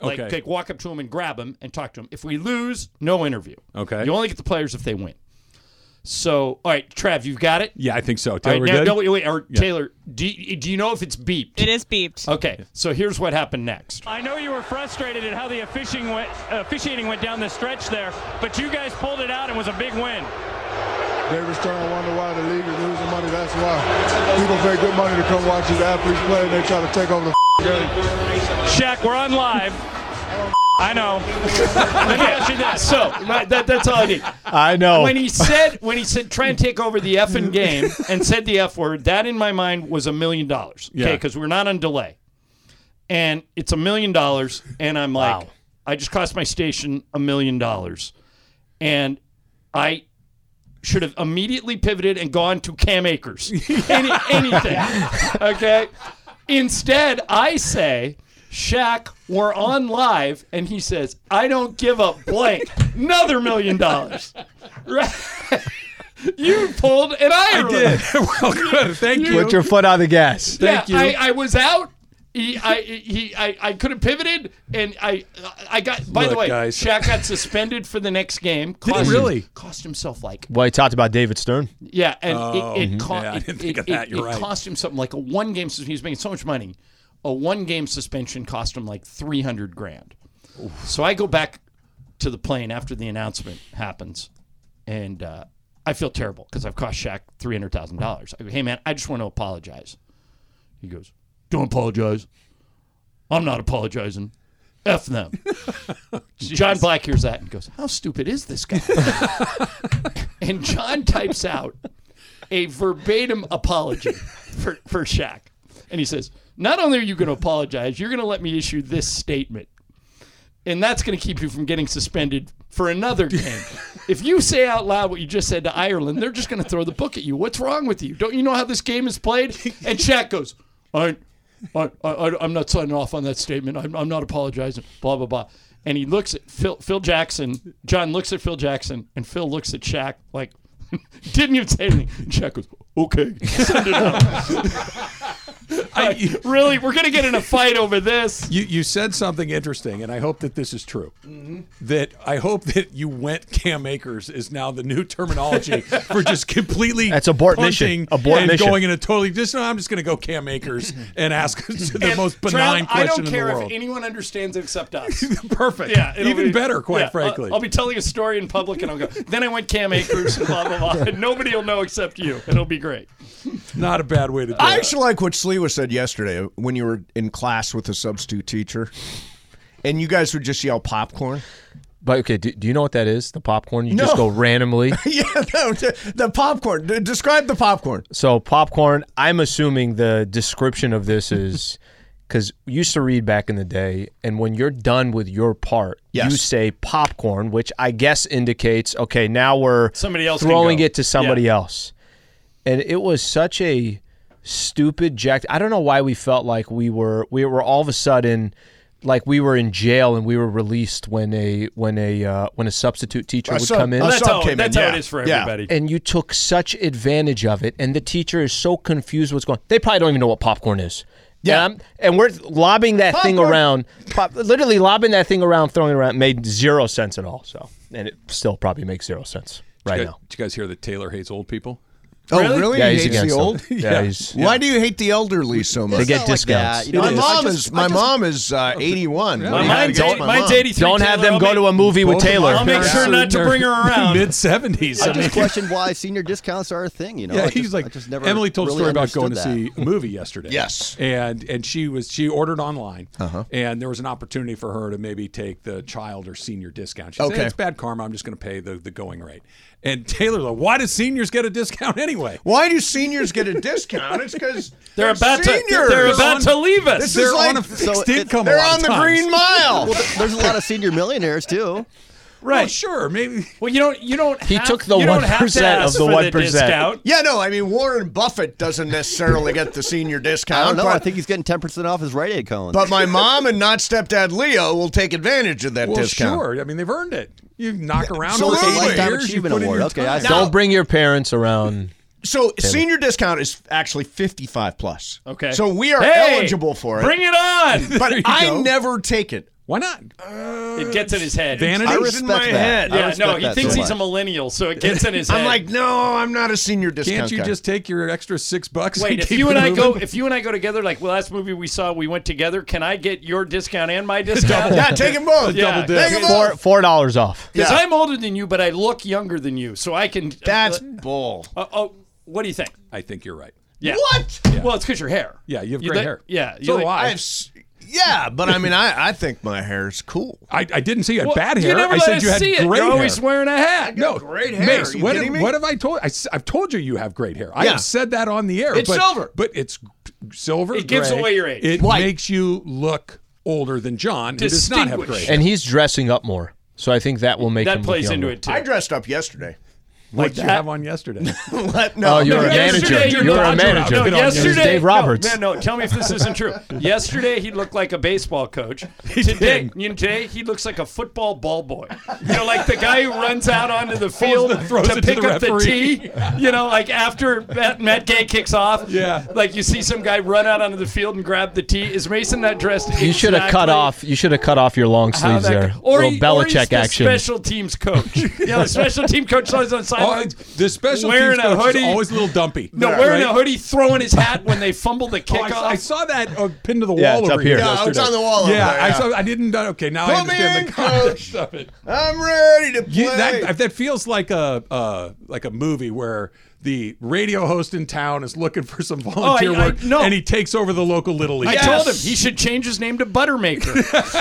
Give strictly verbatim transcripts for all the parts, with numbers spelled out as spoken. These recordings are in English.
Like, Okay. like walk up to him and grab him and talk to him. If we lose, no interview. Okay. You only get the players if they win. So, all right, Trav, you've got it? Yeah, I think so. All Taylor, right, we're now, good? no, wait, wait, or Taylor, do you, do you know if it's beeped? It is beeped. Okay, so here's what happened next. I know you were frustrated at how the officiating went, uh, officiating went down the stretch there, but you guys pulled it out and was a big win. David Stern wonder why the league is losing money. That's why people pay good money to come watch these athletes play, and they try to take over the game. Shaq, we're on live. I know. Let me ask you this. So my, that, that's all I need. I know. When he said when he said try and take over the effing game and said the F word, that in my mind was a million dollars. Okay, Yeah. because we're not on delay, and it's a million dollars, and I'm like, Wow. I just cost my station a million dollars, and I should have immediately pivoted and gone to Cam Akers. Any, anything. Okay. Instead, I say, Shaq, we're on live, and he says, I don't give a blank. Another million dollars. Right? You pulled an Ireland. I did. Well, good. Thank you. Put your foot on the gas. Thank yeah, you. I, I was out. He, I, he, I, I could have pivoted, and I, I got. By the Look, way, guys. Shaq got suspended for the next game. Did he Cost, really? Cost himself like Well, he talked about David Stern. yeah, and Oh, it, it, co- yeah, I it, didn't think it, of that. it- You're it right. cost him something like a one game. He was making so much money. A one game suspension cost him like three hundred grand. So I go back to the plane after the announcement happens, and uh, I feel terrible because I've cost Shaq three hundred thousand dollars. I go, hey man, I just want to apologize. He goes, don't apologize. I'm not apologizing. F them. John Black hears that and goes, how stupid is this guy? And John types out a verbatim apology for, for Shaq. And he says, not only are you going to apologize, you're going to let me issue this statement. And that's going to keep you from getting suspended for another game. If you say out loud what you just said to Ireland, they're just going to throw the book at you. What's wrong with you? Don't you know how this game is played? And Shaq goes, I, I, I, I'm not signing off on that statement. I'm, I'm not apologizing, blah, blah, blah. And he looks at Phil, Phil Jackson. John looks at Phil Jackson, and Phil looks at Shaq like, didn't even say anything. And Shaq goes, okay, send it out. I, really? We're going to get in a fight over this? You you said something interesting, and I hope that this is true. Mm-hmm. That I hope that you went Cam Akers is now the new terminology for just completely That's abort punting mission. Abort and mission. going in a totally just no. I'm just going to go Cam Akers and ask the And most benign Trav, I question don't in care the world. if anyone understands it except us. Perfect. Yeah, it'll Even be- better, quite yeah, frankly. I'll, I'll be telling a story in public, and I'll go. Then I went Cam Akers and blah blah blah. And nobody will know except you. It'll be great. Not a bad way to do I it. actually like what Sliwa said yesterday when you were in class with a substitute teacher, and you guys would just yell popcorn. But okay, do, do you know what that is? The popcorn? You No. just go randomly. Yeah, no, the, the popcorn. D- Describe the popcorn. So popcorn, I'm assuming the description of this is because we used to read back in the day, and when you're done with your part, Yes. you say popcorn, which I guess indicates, okay, now we're Somebody else can throwing go. it to somebody Yeah. else. And it was such a stupid jacked. I don't know why we felt like we were we were all of a sudden like we were in jail and we were released when a when a uh, when a substitute teacher A would sub- come in. a Well, that's sub how, came in, that's how yeah. it is for Yeah. everybody. And you took such advantage of it, and the teacher is so confused what's going on. They probably don't even know what popcorn is. Yeah. And, I'm- and we're lobbing that thing Popcorn. around, pop, literally lobbing that thing around, throwing it around, made zero sense at all. So, and it still probably makes zero sense right Did you now. guys- Did you guys hear that Taylor hates old people? Oh, really? Yeah, he he's hates against the them. old? Yeah, he's, Why do you hate the elderly so much? they get not like discounts. that, you know, my I mom just- is I my just- mom is uh, eighty-one. Well, What do you mine's, have eighty, against my mine's mom? eighty-three. Don't have Taylor. them I'll go make- to a movie with Both of Taylor. I'll make sure not to bring her around. Mid seventies. I just question why senior discounts are a thing. You know, Yeah, I he's just, like I just never Emily told a really story about going to understood see a movie yesterday. Yes. and and she was she ordered online, Uh-huh. and there was an opportunity for her to maybe take the child or senior discount. She said, Okay. "It's bad karma. I'm just going to pay the, the going rate." And Taylor's like, "Why do seniors get a discount anyway?" Why do seniors get a discount? It's because They're about to. seniors. They're about to leave us. This They're is like on a fixed so it- income. a they're lot on of the times. Green Mile. that. There's a lot of senior millionaires too. Right, sure, maybe. Well, you don't. You don't. He have, took the you don't have to one percent ask of the for one percent. discount. Yeah, no, I mean Warren Buffett doesn't necessarily get the senior discount. I don't know. But, I think he's getting ten percent off his Rite Aid cones. but my mom and not stepdad Leo will take advantage of that Well, discount. sure. I mean, they've earned it. You knock around So for it's a eight lifetime years, you achievement put in award. your Okay, time. I see. Don't bring your parents around. So senior discount is actually fifty-five plus. Okay. So we are Hey, eligible for it. Bring it on. But There you I go. never take it. Why not? It gets in his head. Vanity? I in respect my that. head. I Yeah, respect no, he that thinks so he's a much. millennial, so it gets in his head. I'm like, no, I'm not a senior discount Can't you guy. just take your extra six bucks? Wait, and if keep you it and I go, moving? if you and I go together, like the last movie we saw, we went together. Can I get your discount and my discount? yeah, take them both. Yeah. Double dip. Take 'em Four both. four dollars off. Because Yeah. I'm older than you, but I look younger than you, so I can. That's Uh, bull. uh, oh, what do you think? I think you're right. Yeah. What? Well, it's because your hair. Yeah, you have You great let- hair. Yeah. you So like- do I. I've, s- yeah, but I mean, I, I think my hair's cool. I, I didn't see you had Well, bad you hair. never I let said us you had see it. great You're hair. always wearing a hat. No, great hair. Mace, Are you what, kidding have, me? what have I told? I, have told you you have great hair. I Yeah. have said that on the air. It's but, silver. but it's silver. It gives gray. away your age. It White. makes you look older than John, who does not have great Distinguished. hair. And he's dressing up more. So I think that will make him That look plays into younger. it too. I dressed up yesterday. What did you that? have on yesterday? What? No, Oh, you're no, a manager. Yesterday, You're no, a I'm- manager. No, Good on you. yesterday, It's Dave Roberts. No, no, no, tell me if this isn't true. Yesterday, he looked like a baseball coach. He today, did. you know, today, he looks like a football ball boy. You know, like the guy who runs out onto the field the- throws to it to pick the up the referee. tee. You know, like after Matt, Matt Gay kicks off. Yeah. Like you see some guy run out onto the field and grab the tee. Is Mason that dressed? You should have cut exactly off. You should have cut off your long how sleeves that- there. Or, Little he, or he's Belichick the action. special teams coach. Yeah, the special team coach is always on the Oh, sideline. the special Wearing teams a coach is hoodie. always a little dumpy. No, Right? wearing a hoodie, throwing his hat when they fumble the Oh, I, kickoff. I saw that uh, pinned to the Yeah, wall it's over up here. here. Yeah, it's yesterday. on the wall over Yeah, there, I yeah. saw. I didn't. know- Okay, now I Come understand in, the context coach. of it. I'm ready to play. You, that that feels like a uh, like a movie where the radio host in town is looking for some volunteer Oh, I- I- work, no. and he takes over the local little league. I Yes. told him he should change his name to Buttermaker.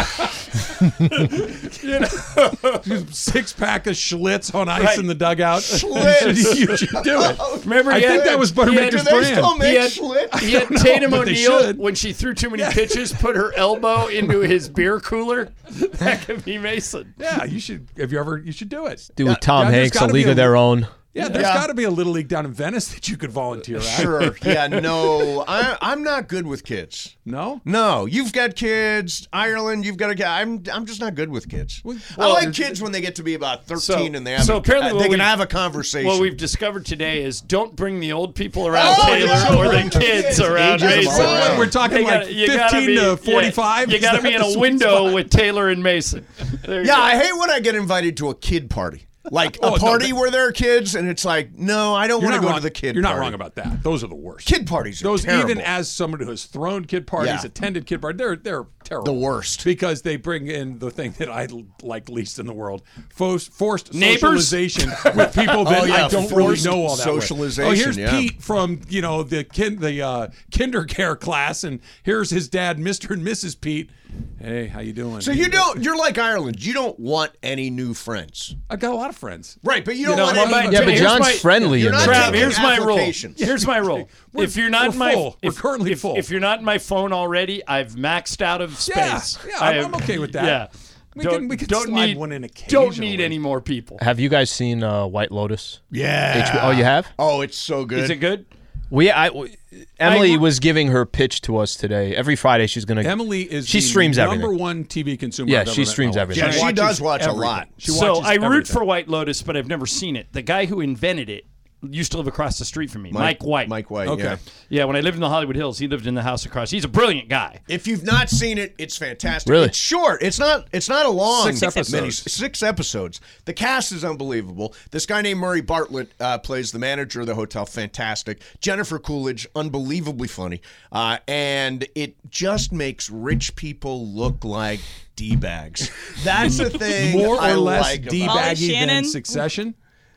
Six pack of Schlitz on ice Right. in the dugout. Schlitz. You should, you should do it. Remember, I he think had- that was he had- Buttermaker's Do they brand. still He make had, Schlitz? he had Tatum but they O'Neal should. when she threw too many pitches, put her elbow into his beer cooler. That could be Mason. Yeah, you should. Have you ever? You should do it. Do with Tom Yeah, there's Hanks, a gotta league be of their own. Yeah, there's Yeah. got to be a little league down in Venice that you could volunteer at. Sure. Yeah, no. I, I'm not good with kids. No. No, you've got kids. Ireland, you've got a guy. I'm I'm just not good with kids. I well, like kids when they get to be about thirteen So- and they have so a, apparently uh, what they can we- have a conversation. What we've discovered today is don't bring the old people around Oh, Taylor yeah. or the kids around Ages them Mason. all around. We're talking You like gotta- you gotta fifteen be- to yeah, forty-five. You Is got to that be in the a sweet window spot? with Taylor and Mason. There you yeah, go. I hate when I get invited to a kid party. Like Oh, a no, party that- where there are kids, and it's like, no, I don't You're want to not go wrong. to the kid You're not party. wrong about that. Those are the worst. Kid parties are Those terrible. even as someone who has thrown kid parties, Yeah. attended kid parties, they're they're terrible. The worst. because they bring in the thing that I l- like least in the world: forced, forced Neighbors? socialization with people that Oh, yeah, I don't really forced know all that. with. socialization, Oh, here's yeah. Pete from you know the kin- the uh, kindercare class, and here's his dad, Mister and Missus Pete. Hey, how you doing? So you don't. You're like Ireland. You don't want any new friends, I got a lot of friends. right? But you don't know, want my- any. my- Yeah, but Here's John's my- friendly you're in not there. Trav, taking here's my rule. applications. Here's my rule. We're- if you're not we're in my, full. We're if, currently if, full. if you're not in my phone already, I've maxed out of Yeah, space. yeah, I I'm- have- I'm okay with that. Yeah. We don't, can- we can don't slide need, one in Don't occasionally. need any more people. Have you guys seen uh, White Lotus? Yeah. H B O? Oh, you have? Oh, it's so good. Is it good? We, I, w- Emily I- was giving her pitch to us today. Every Friday, she's gonna. Emily is She the streams number everything. one T V consumer. Yeah, I've ever she met streams in my life. everything. Yeah, she watches does watch a everything. lot. She So watches I root everything. for White Lotus, but I've never seen it. The guy who invented it used to live across the street from me, Mike, White. Mike White. Okay. Yeah. Yeah, when I lived in the Hollywood Hills, he lived in the house across. He's a brilliant guy. If you've not seen it, it's fantastic. Really? It's short. It's not. It's not a long Six episodes. mini- six episodes. The cast is unbelievable. This guy named Murray Bartlett uh, plays the manager of the hotel. Fantastic. Jennifer Coolidge, unbelievably funny, uh, and it just makes rich people look like d bags. That's the thing. More or I less like about it. Molly d-baggy than Shannon? Succession.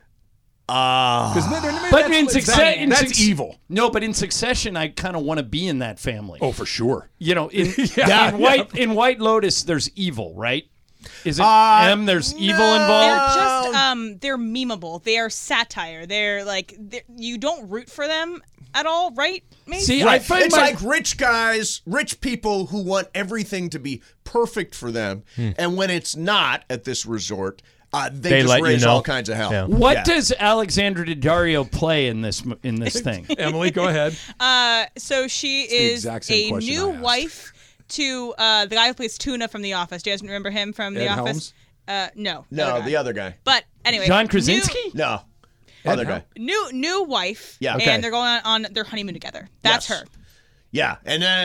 Uh, But in Succession, that's evil. No, but in Succession, I kind of want to be in that family. Oh, for sure. You know, in, Yeah, in White in White Lotus, there's evil, right? Is it Uh, M? There's evil They're involved. just um, they're memeable. They are satire. They're like they're, you don't root for them at all, right? Mace? See, I Right. find It's my, like rich guys, rich people who want everything to be perfect for them, and when it's not at this resort, uh, they, They just let you raise know. all kinds of hell. Yeah. what Yeah. does Alexandra Daddario play in this m- in this thing? Emily, go ahead. Uh, so she the is exact same a question new I asked. wife to uh, the guy who plays Tuna from The Office. Do you guys remember him from The Ed Office? Helms? Uh, no, No, other guy. the other guy. But anyway, John new- Krasinski? No, other guy. New new wife. Yeah. and Okay. they're going on, on their honeymoon together. That's Yes. her. Yeah, and then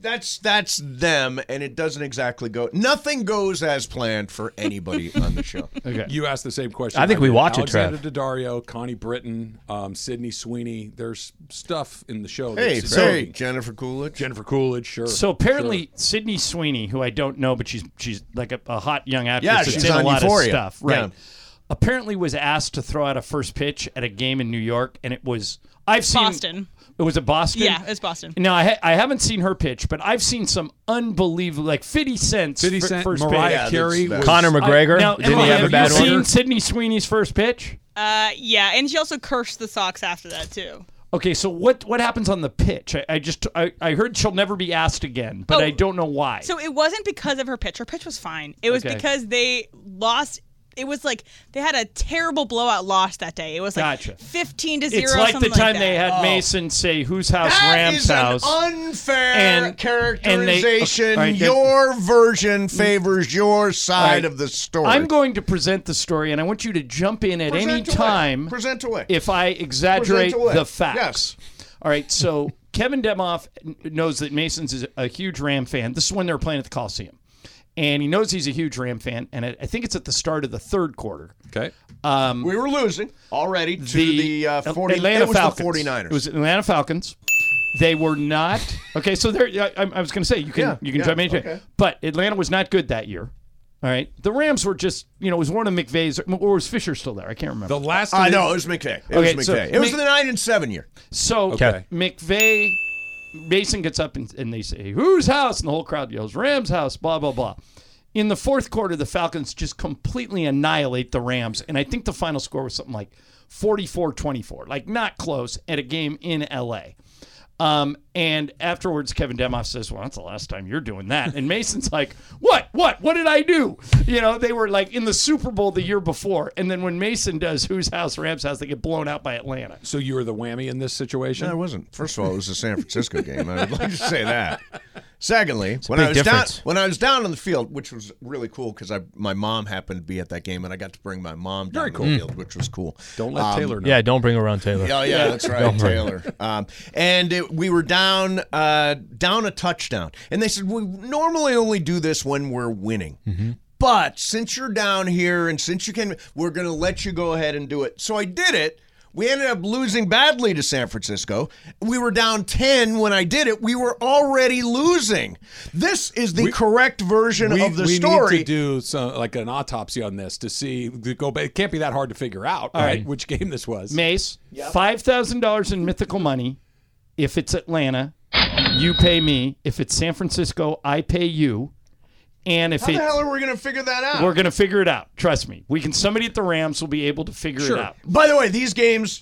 that's that's them, and it doesn't exactly go. Nothing goes as planned for anybody on the show. Okay. You asked the same question. I think we did. watch it, Trev. Alexander Daddario, Connie Britton, um, Sydney Sweeney. There's stuff in the show. Hey, that's hey, exciting. Jennifer Coolidge. Jennifer Coolidge, sure. So apparently, Sydney Sweeney, who I don't know, but she's she's like a, a hot young actress Yeah, that's she's in a on lot Euphoria. of stuff, right? Yeah. Apparently, was asked to throw out a first pitch at a game in New York, and it was I've seen Boston. It was at Boston. Yeah, it's Boston. Now I ha- I haven't seen her pitch, but I've seen some unbelievable like fifty Cent's fifty fir- Cent, first Mariah pitch. Yeah, Carey, that's- was, Conor McGregor. I- now, Didn't Emily, he have a have bad you order? seen Sydney Sweeney's first pitch? Uh, yeah, and she also cursed the Sox after that too. Okay, so what what happens on the pitch? I, I just I, I heard she'll never be asked again, but Oh, I don't know why. So it wasn't because of her pitch. Her pitch was fine. It was Okay. because they lost. It was like they had a terrible blowout loss that day. It was like Gotcha. fifteen to zero. it's like the something time like they that. had Mason say whose house, That Ram's is house. an unfair And- characterization. and they- all right, then- your version favors your side right. of the story. I'm going to present the story, and I want you to jump in at any Present away. time Present away. if I exaggerate Present away. the facts. Yes. All right, so Kevin Demoff n- knows that Mason's is a huge Ram fan. This is when they were playing at the Coliseum. And he knows he's a huge Ram fan, and I I think it's at the start of the third quarter. okay. we were losing already to The, the, uh, forty, Atlanta it was Falcons. the forty-niners. It was Atlanta Falcons. They were not okay. So there, I, I was going to say you can Yeah, you can yeah, jump in, okay. but Atlanta was not good that year. All right, the Rams were just you know it was one of McVay's or was Fisher still there? I can't remember. The last. I of know the- it was McVay. It Okay, was so McVay. it was Mc- the nine and seven year. So Okay. McVay, Mason gets up and, and they say, "Whose house?" And the whole crowd yells, "Rams house!" Blah blah blah. In the fourth quarter, the Falcons just completely annihilate the Rams, and I think the final score was something like forty-four twenty-four, like not close at a game in L A. Um, and afterwards, Kevin Demoff says, "Well, that's the last time you're doing that." And Mason's like, "What? What? What did I do?" You know, they were like in the Super Bowl the year before, and then when Mason does "Whose house?" Rams house, they get blown out by Atlanta. So you were the whammy in this situation. No, I wasn't. First of all, it was a San Francisco game. I would like to say that. Secondly, when big I was difference. down when I was down on the field, which was really cool because I my mom happened to be at that game, and I got to bring my mom down Very to cool. the field, which was cool. Don't let Um, Taylor know. Yeah, don't bring around Taylor. Oh yeah, that's right, Don't worry. Taylor. Um, and it, we were down, uh, down a touchdown, and they said we normally only do this when we're winning. Mm-hmm. But since you're down here, and since you can, we're going to let you go ahead and do it. So I did it. We ended up losing badly to San Francisco. We were down ten when I did it. We were already losing. This is the We- correct version we, of the we story. need to do some like an autopsy on this to see to go back. It can't be that hard to figure out, right? right. Which game this was. Mace, five thousand dollars in mythical money. If it's Atlanta, you pay me. If it's San Francisco, I pay you. And if How the it's hell are we going to figure that out? we're gonna figure it out. Trust me. We can. Somebody at the Rams will be able to figure Sure. it out. By the way, these games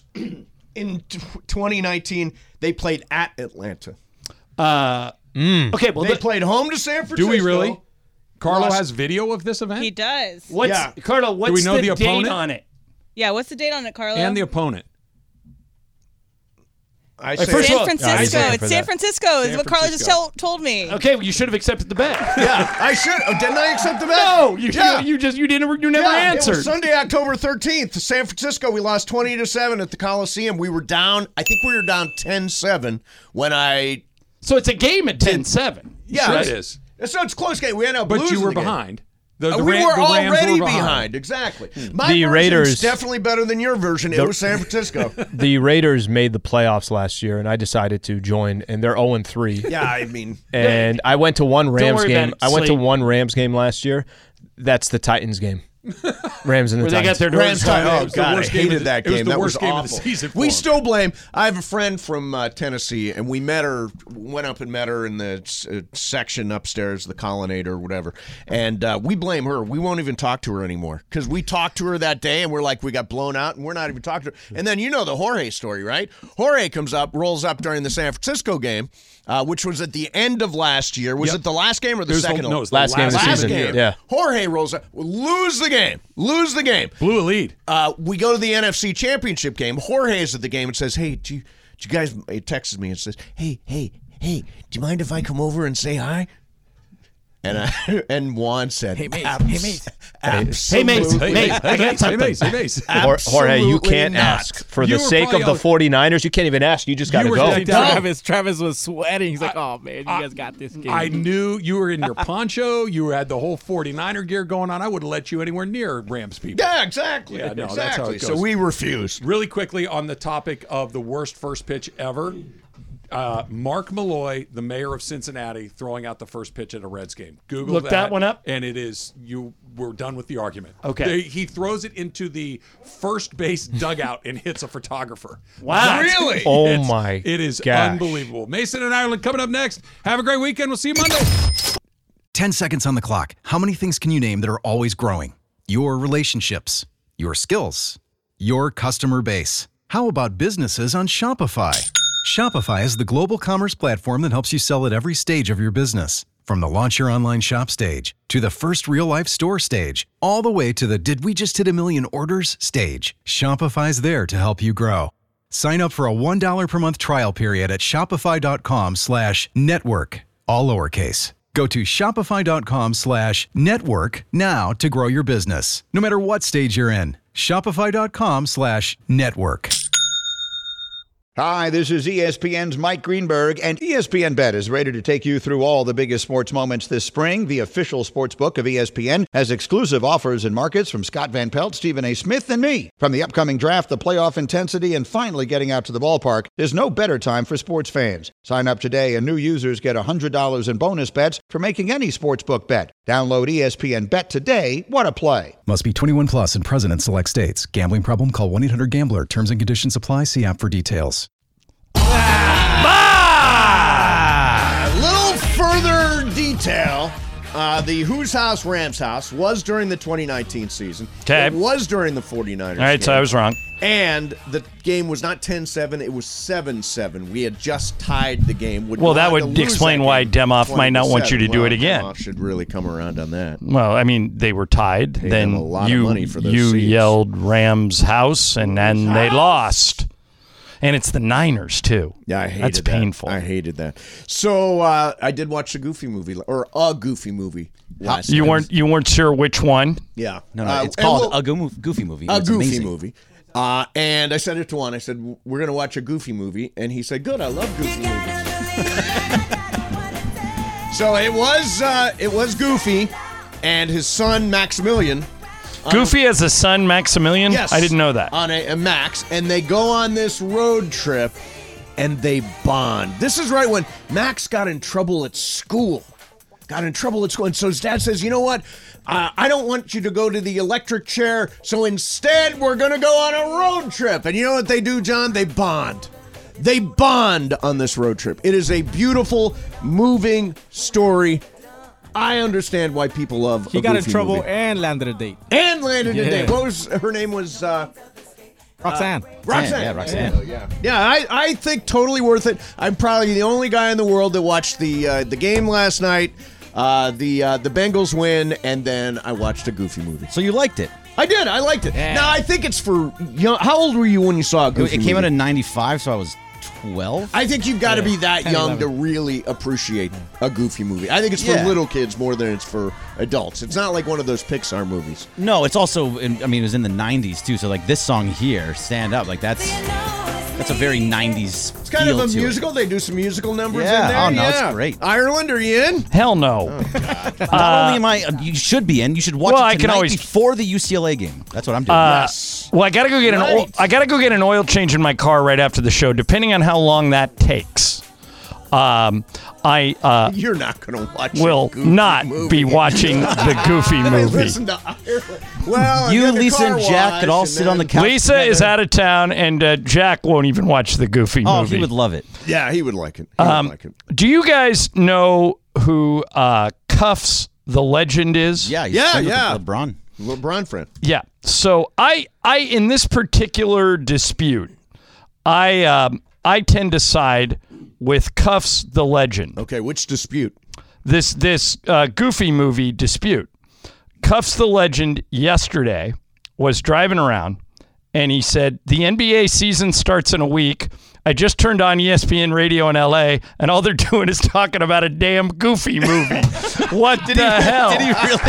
in t- twenty nineteen, they played at Atlanta. Uh, Okay, well, They the- played home to San Francisco. Do we really? Carlo Lost- has video of this event He does. what's Yeah. Carlo? What's we know the, the date opponent? on it? Yeah, what's the date on it, Carlo? and the opponent. I Hey, say, first of San all- Francisco. Yeah, he's looking it's for San that. Francisco. Is San what Carlo just Francisco. tell, told me. Okay, well, you should have accepted the bet. yeah, I should. Oh, didn't I accept the bet? No, you, Yeah. you, you just you didn't you never Yeah, answered. It was Sunday, October thirteenth, San Francisco. We lost twenty to seven at the Coliseum. We were down. I think we were down ten seven when I. So it's a game at ten seven. Yeah, Sure it's- it is. So it's a close game. We ended up But losing you were the game. behind. The, Uh, the we Ram- were the Rams already were behind. Exactly. My The version's Raiders- definitely better than your version. It The- was San Francisco. The Raiders made the playoffs last year, and I decided to join, and they're zero and three. yeah, I mean, And I went to one Rams worry game. about it, I went to Slate. one Rams game last year. That's the Titans game. Rams and the Where they got Titans. their Rams doors time. shut. Oh It was the God, I worst game hated of the- that it was game. the that worst was game of the awful. season for We him. still blame. I have a friend from uh, Tennessee, and we met her. Went up and met her in the uh, section upstairs, the colonnade or whatever. And uh, we blame her. We won't even talk to her anymore because we talked to her that day, and we're like, we got blown out, and we're not even talking to her. And then you know the Jorge story, right? Jorge comes up, rolls up during the San Francisco game, uh, which was at the end of last year. Was Yep. it the last game or the It was the- second? no, it was the Last game of the last season. game. Yeah. Jorge rolls up, lose the game, lose the game. Blew a lead. Uh, we go to the N F C Championship game. Jorge is at the game and says, "Hey, do you, do you guys?" He texts me and says, "Hey, hey, hey, do you mind if I come over and say hi?" And I, and Juan said, Hey, Mace. Abs- Hey, Mace. Hey, Mace. absolutely- Mace. I got something. Hey, Mace, hey, Mace. Jor- Jorge, you Absolutely can't not. ask. For You the were sake of probably the all- 49ers, you can't even ask. You just got to were go. decked out. Travis, Travis was sweating. He's like, "Oh man, you guys got this game." I knew you were in your poncho. You had the whole 49er gear going on. I wouldn't let you anywhere near Rams people. Yeah, exactly. Yeah, no, exactly. that's how it So goes. we refused. Really quickly on the topic of the worst first pitch ever, uh, Mark Malloy, the mayor of Cincinnati, throwing out the first pitch at a Reds game. Google Look that one up. and it is you. We're done with the argument. Okay. They- he throws it into the first base dugout and hits a photographer. Wow. Really? Oh, It's- my It is gosh. unbelievable. Mason and Ireland coming up next. Have a great weekend. We'll see you Monday. ten seconds on the clock. How many things can you name that are always growing? Your relationships, your skills, your customer base. How about businesses on Shopify? Shopify is the global commerce platform that helps you sell at every stage of your business. From the launch your online shop stage to the first real life store stage, all the way to the did we just hit a million orders stage. Shopify's there to help you grow. Sign up for a one dollar per month trial period at shopify.com slash network, all lowercase. Go to shopify.com slash network now to grow your business, no matter what stage you're in. Shopify.com slash network. Hi, this is E S P N's Mike Greenberg, and E S P N Bet is ready to take you through all the biggest sports moments this spring. The official sports book of E S P N has exclusive offers and markets from Scott Van Pelt, Stephen A. Smith, and me. From the upcoming draft, the playoff intensity, and finally getting out to the ballpark, there's no better time for sports fans. Sign up today, and new users get one hundred dollars in bonus bets for making any sportsbook bet. Download E S P N Bet today. What a play. Must be twenty-one plus and present in select states. Gambling problem? Call one eight hundred gambler. Terms and conditions apply. See app for details. A little further detail. Uh, the Whose House, Rams House was during the twenty nineteen season. Okay. It was during the 49ers. All right, game. so I was wrong. And the game was not ten seven, it was seven seven. We had just tied the game. Would Well, go that on would to lose explain that why game Demoff might not want you to twenty do well, it again. Demoff should really come around on that. Well, I mean, they were tied. Paid then them a lot of you money for those you seats. yelled Rams house, and then they lost. And it's the Niners too. Yeah, I hated That's that. painful. I hated that. So uh, I did watch a Goofy movie, or a Goofy movie last You night. weren't you weren't sure which one? Yeah. No, no, Uh, it's and called we'll- a go- Goofy movie. A It's Goofy amazing. movie. Uh, and I said it to Juan. I said, we're going to watch a Goofy movie. And he said, good, I love Goofy movies. So it was uh, it was Goofy and his son, Maximilian. Goofy has a son, Maximilian? Yes. I didn't know that. On a, a Max. And they go on this road trip and they bond. This is right when Max got in trouble at school. Got in trouble at school. And so his dad says, you know what? Uh, I don't want you to go to the electric chair. So instead, we're going to go on a road trip. And you know what they do, John? They bond. They bond on this road trip. It is a beautiful, moving story. I understand why people love He a got in Goofy trouble movie. and landed a date. And landed a Yeah. date. What was her name? Was uh, Roxanne. Roxanne. Yeah, Roxanne. Yeah, yeah. I, I think totally worth it. I'm probably the only guy in the world that watched the uh, the game last night. Uh, the uh, the Bengals win, and then I watched a Goofy movie. So you liked it? I did. I liked it. Yeah. Now I think it's for young. How old were you when you saw a It, Goofy it came movie? out in ninety-five, so I was twelve. I think you've got to Yeah. be that ten, young eleven. to really appreciate a Goofy movie. I think it's for Yeah. little kids more than it's for adults. It's not like one of those Pixar movies. No, it's also. In, I mean, it was in the nineties too. So like this song here, "Stand Up," like that's that's a very nineties. It's kind of a musical. They do some musical numbers Yeah. in there. Oh, no, it's yeah. great. Ireland, are you in? Hell no. Not only am I, you should be in. You should watch well, it I can tonight always- before the U C L A game. That's what I'm doing. Uh, Yes. Well, I gotta go get an oil, Right. I gotta go get an oil change in my car right after the show, depending on how long that takes. Um, I uh, You're not going to watch will a Goofy not movie. be watching the Goofy Hey, movie. listen to Ireland. Well, You, get the Lisa, car and Jack wash could all and sit on the then- couch. Lisa is together. out of town, and uh, Jack won't even watch the Goofy Oh, movie. he would love it. Yeah, he would like it. He Um, would like it. Do you guys know who uh, Cuffs the Legend is? Yeah, he's Yeah, friends with yeah. LeBron. LeBron friend. Yeah. So I, I in this particular dispute, I, um, I tend to side with Cuffs the Legend. Okay, which dispute? This this uh, Goofy movie dispute. Cuffs the Legend yesterday was driving around, and he said the N B A season starts in a week. I just turned on E S P N radio in L A, and all they're doing is talking about a damn Goofy movie. What Did the he, hell? Did he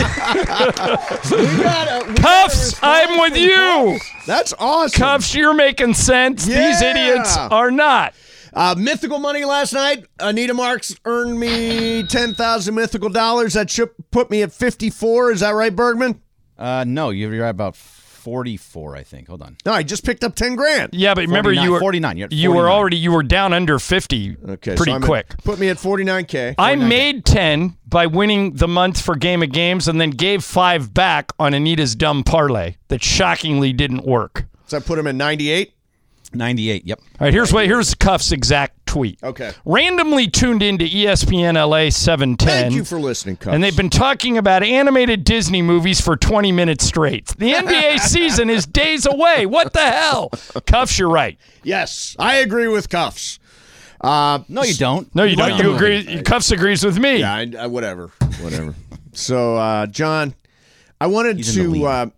really? We gotta- we Cuffs, gotta I'm with respond you. to Cuffs. That's awesome. Cuffs, you're making sense. These Yeah. idiots are not. Uh, mythical money last night. Anita Marks earned me ten thousand mythical dollars. That should put me at fifty-four. Is that right, Bergman? Uh, no, you're at about forty-four, I think. Hold on. No, I just picked up ten grand. Yeah, but remember forty-nine, you were forty-nine. You're at you were forty-nine. already you were down under fifty Okay, pretty so I'm at- quick. put me at forty-nine K. I made ten by winning the month for Game of Games and then gave five back on Anita's dumb parlay that shockingly didn't work. So I put him at ninety-eight? ninety-eight, yep. All right, here's what here's Cuff's exact tweet. Okay. Randomly tuned into E S P N L A seven ten. Thank you for listening, Cuffs. And they've been talking about animated Disney movies for twenty minutes straight. The N B A season is days away. What the hell? Cuffs, you're right. Yes, I agree with Cuffs. Uh, No, you don't. No, you like don't. the You movie. agree. Cuffs agrees with me. Yeah, I, I, whatever. Whatever. So, uh, John, I wanted He's in the to. lead. Uh,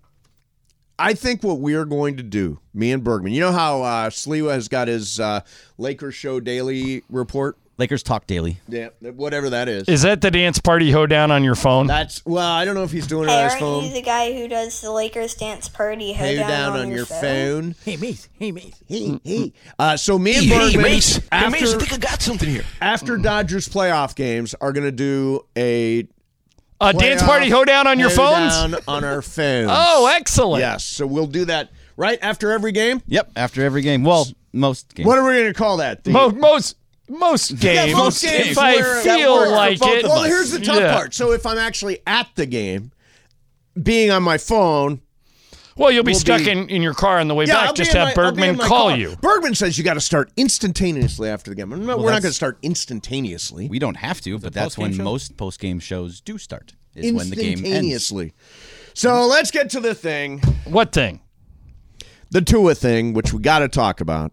I think what we are going to do, me and Bergman, you know how uh, Sliwa has got his uh, Lakers Show Daily report? Lakers Talk Daily. Yeah, whatever that is. Is that the dance party hoedown on your phone? That's, well, I don't know if he's doing it Hey, on his aren't you phone. the guy who does the Lakers dance party Hey, hoedown down on, on your, your phone? phone. Hey, Mace. Hey, Mace. Hey, hey. Uh, so me and Hey, Bergman, hey, Mace. Hey, after, Mace, I think I got something here. after Dodgers playoff games, are going to do a A dance playoff party hoedown on your phones? hoedown on our phones. Oh, excellent. Yes, so we'll do that right after every game. Yep, after every game. Well, most games. What are we going to call that? The- Mo- most most games. Yeah, most games. If I where- feel where- like both it. of us. Well, here's the tough Yeah. part. So if I'm actually at the game, being on my phone. Well, you'll be will stuck be- in, in your car on the way Yeah, back. I'll be Just in have my- I'll be in Bergman my call car. you. Bergman says you got to start instantaneously after the game. No, we're not that's- going to start instantaneously. We don't have to, but that's when post-game show? most post-game shows do start. Is when the game ends. Instantaneously. So let's get to the thing. What thing? The Tua thing, which we got to talk about.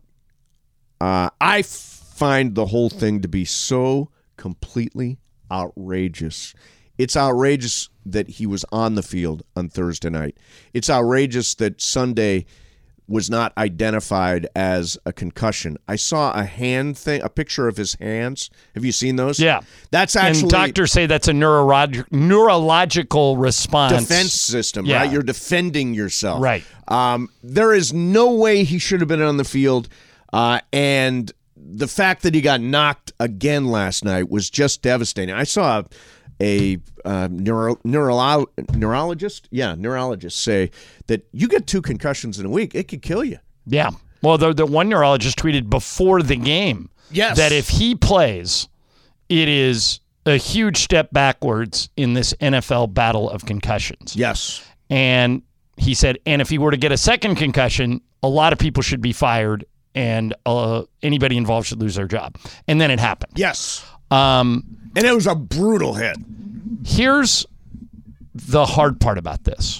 Uh, I find the whole thing to be so completely outrageous. It's outrageous that he was on the field on Thursday night. It's outrageous that Sunday was not identified as a concussion. I saw a hand thing, a picture of his hands. Have you seen those? Yeah. That's And actually doctors say that's a neurolog- neurological response. defense system, Yeah. right? You're defending yourself. Right. Um, there is no way he should have been on the field. Uh, and the fact that he got knocked again last night was just devastating. I saw a uh, neuro, neuro, neurologist, yeah, neurologist say that you get two concussions in a week, it could kill you. Yeah. Well, the, the one neurologist tweeted before the game Yes. that if he plays, it is a huge step backwards in this N F L battle of concussions. Yes. And he said, and if he were to get a second concussion, a lot of people should be fired and uh, anybody involved should lose their job. And then it happened. Yes. Um, and it was a brutal hit. Here's the hard part about this.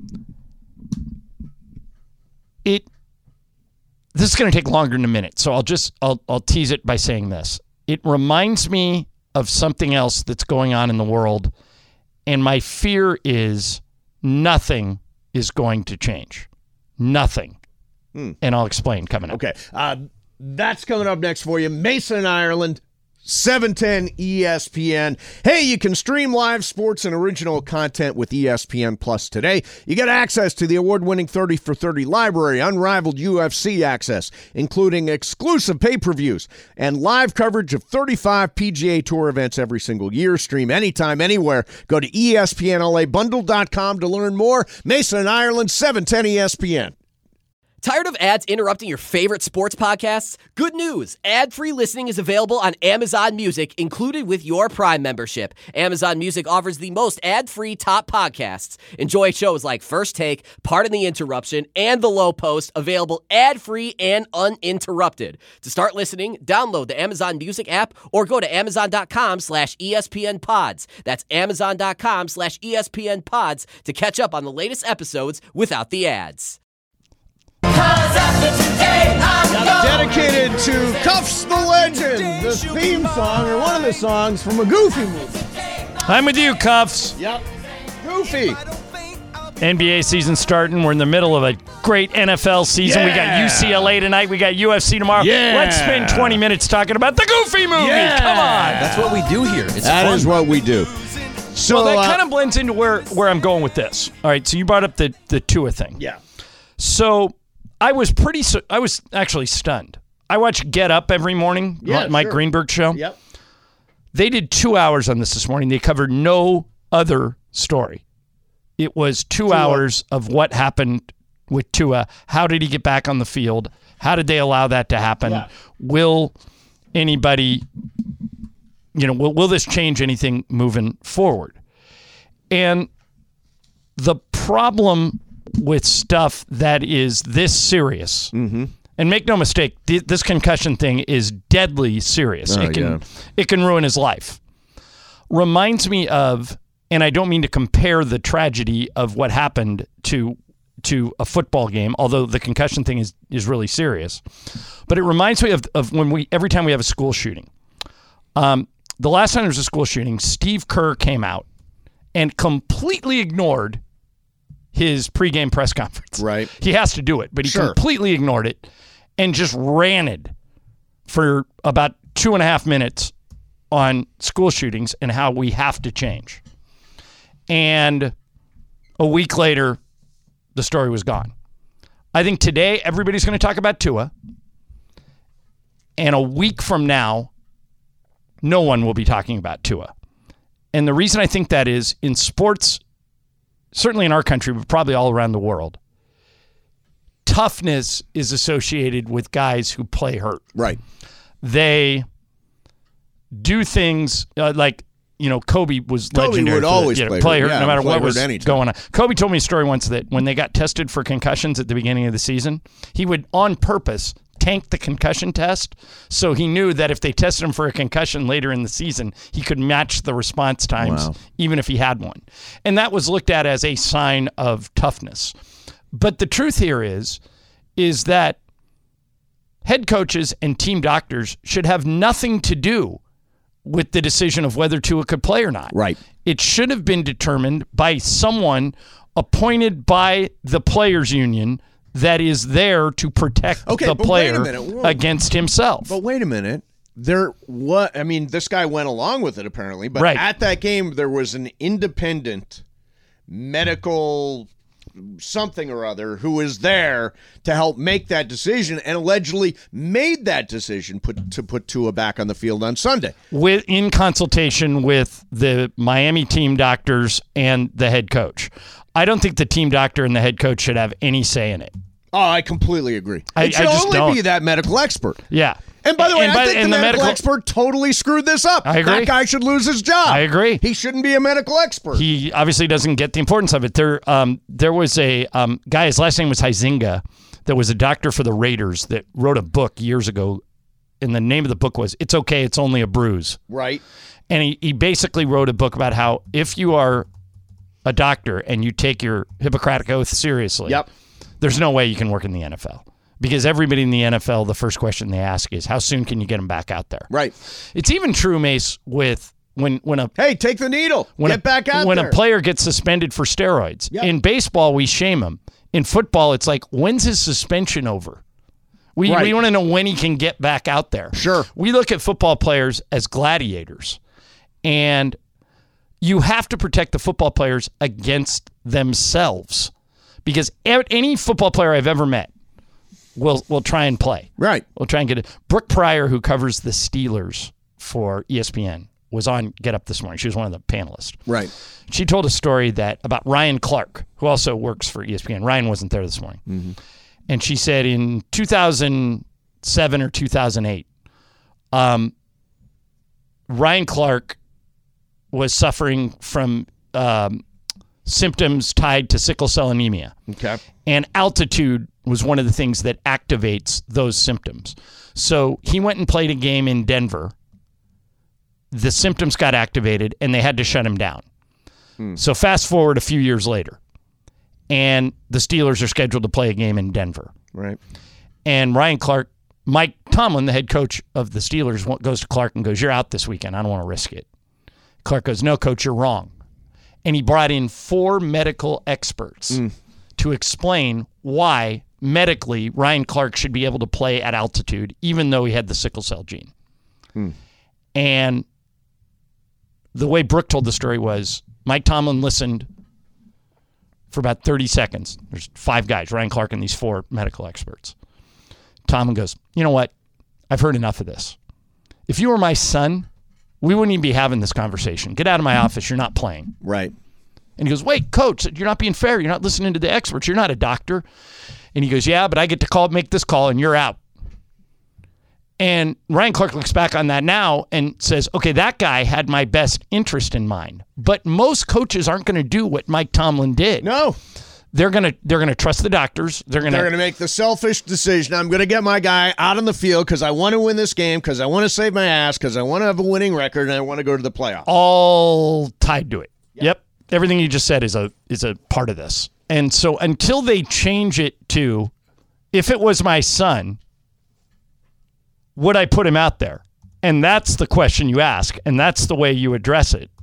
It this is going to take longer than a minute, so I'll just I'll I'll tease it by saying this. It reminds me of something else that's going on in the world, and my fear is nothing is going to change. Nothing. Hmm. And I'll explain coming up. Okay. Uh, that's coming up next for you. Mason, Ireland, seven ten E S P N. Hey, you can stream live sports and original content with E S P N Plus today. You get access to the award-winning thirty for thirty library, unrivaled U F C access, including exclusive pay-per-views and live coverage of thirty-five P G A Tour events every single year. Stream anytime, anywhere. Go to E S P N L A bundle dot com to learn more. Mason, Ireland, seven ten E S P N. Tired of ads interrupting your favorite sports podcasts? Good news! Ad-free listening is available on Amazon Music, included with your Prime membership. Amazon Music offers the most ad-free top podcasts. Enjoy shows like First Take, Pardon the Interruption, and The Low Post, available ad-free and uninterrupted. To start listening, download the Amazon Music app or go to amazon.com slash ESPN pods. That's amazon.com slash ESPN pods to catch up on the latest episodes without the ads. Dedicated to Cuffs the Legend, the theme song, or one of the songs from a Goofy movie. I'm with you, Cuffs. Yep. Goofy. N B A season starting. We're in the middle of a great N F L season. Yeah. We got U C L A tonight. We got U F C tomorrow. Yeah. Let's spend twenty minutes talking about the Goofy movie. Yeah. Come on. That's what we do here. It's That fun. is what we do. So well, that uh, kind of blends into where, where I'm going with this. All right, so you brought up the, the Tua thing. Yeah. So I was pretty, su- I was actually stunned. I watch Get Up every morning, Yeah, Mike sure. Greenberg show. Yep. They did two hours on this this morning. They covered no other story. It was two Tua. hours of what happened with Tua. How did he get back on the field? How did they allow that to happen? Yeah. Will anybody, you know, will, will this change anything moving forward? And the problem with stuff that is this serious, Mm-hmm. and make no mistake, th- this concussion thing is deadly serious. Oh, it can yeah. it can ruin his life. Reminds me of, and I don't mean to compare the tragedy of what happened to to a football game, although the concussion thing is is really serious. But it reminds me of, of when we every time we have a school shooting. Um, the last time there was a school shooting, Steve Kerr came out and completely ignored his pregame press conference. Right. He has to do it, but he Sure. completely ignored it and just ranted for about two and a half minutes on school shootings and how we have to change. And a week later, the story was gone. I think today everybody's going to talk about Tua. And a week from now, no one will be talking about Tua. And the reason I think that is in sports, certainly in our country, but probably all around the world, toughness is associated with guys who play hurt. Right. They do things uh, like, you know, Kobe was Kobe legendary. would for the- always you know, play play hurt. hurt Yeah, no matter play what hurt was anytime. going on. Kobe told me a story once that when they got tested for concussions at the beginning of the season, he would on purpose tank the concussion test so he knew that if they tested him for a concussion later in the season, he could match the response times Wow. even if he had one. And that was looked at as a sign of toughness. But the truth here is, is that head coaches and team doctors should have nothing to do with the decision of whether Tua could play or not. Right. It should have been determined by someone appointed by the players' union that is there to protect Okay, the but wait a player minute. Whoa. against himself. But wait a minute. There what I mean, this guy went along with it apparently, but Right. at that game there was an independent medical something or other who was there to help make that decision and allegedly made that decision put to put Tua back on the field on Sunday. With in consultation with the Miami team doctors and the head coach. I don't think the team doctor and the head coach should have any say in it. Oh, I completely agree. I- it should I just only don't. be that medical expert. Yeah. And by the way, And I by- think the and medical, the medical- expert totally screwed this up. I agree. That guy should lose his job. I agree. He shouldn't be a medical expert. He obviously doesn't get the importance of it. There, um, there was a um, guy, his last name was Huizinga, that was a doctor for the Raiders that wrote a book years ago, and the name of the book was It's Okay, It's Only a Bruise. Right. And he, he basically wrote a book about how if you are a doctor and you take your Hippocratic Oath seriously, Yep. there's no way you can work in the N F L. Because everybody in the N F L, the first question they ask is, how soon can you get them back out there? Right. It's even true, Mace, with when when a Hey, take the needle. when Get a, back out when there. a player gets suspended for steroids. Yep. In baseball, we shame him. In football, it's like, when's his suspension over? We Right. we want to know when he can get back out there. Sure. We look at football players as gladiators, and you have to protect the football players against themselves, because e- any football player I've ever met will will try and play. Right. We'll try and get it. Brooke Pryor, who covers the Steelers for E S P N, was on Get Up this morning. She was one of the panelists. Right. She told a story that about Ryan Clark, who also works for E S P N. Ryan wasn't there this morning. Mm-hmm. And she said in two thousand seven or two thousand eight, um, Ryan Clark was suffering from um, symptoms tied to sickle cell anemia. Okay. And altitude was one of the things that activates those symptoms. So he went and played a game in Denver. The symptoms got activated, and they had to shut him down. Hmm. So fast forward a few years later, and the Steelers are scheduled to play a game in Denver. Right. And Ryan Clark, Mike Tomlin, the head coach of the Steelers, goes to Clark and goes, "You're out this weekend. I don't want to risk it." Clark goes, "No, coach, you're wrong." and he brought in four medical experts mm. to explain why medically Ryan Clark should be able to play at altitude, even though he had the sickle cell gene. Mm. And the way Brooke told the story was Mike Tomlin listened for about thirty seconds. There's five guys, Ryan Clark and these four medical experts. Tomlin goes, you know what? I've heard enough of this. If you were my son, we wouldn't even be having this conversation. Get out of my office. You're not playing. Right. And he goes, wait, coach, you're not being fair. You're not listening to the experts. You're not a doctor. And he goes, yeah, but I get to call, make this call, and you're out. And Ryan Clark looks back on that now and says, okay, that guy had my best interest in mind. But most coaches aren't going to do what Mike Tomlin did. No. They're going to they're going to trust the doctors. They're going They're going to make the selfish decision. I'm going to get my guy out on the field because I want to win this game, because I want to save my ass, because I want to have a winning record, and I want to go to the playoffs. All tied to it. Yep. yep. Everything you just said is a is a part of this. And so until they change it to, if it was my son, would I put him out there? And that's the question you ask, and that's the way you address it.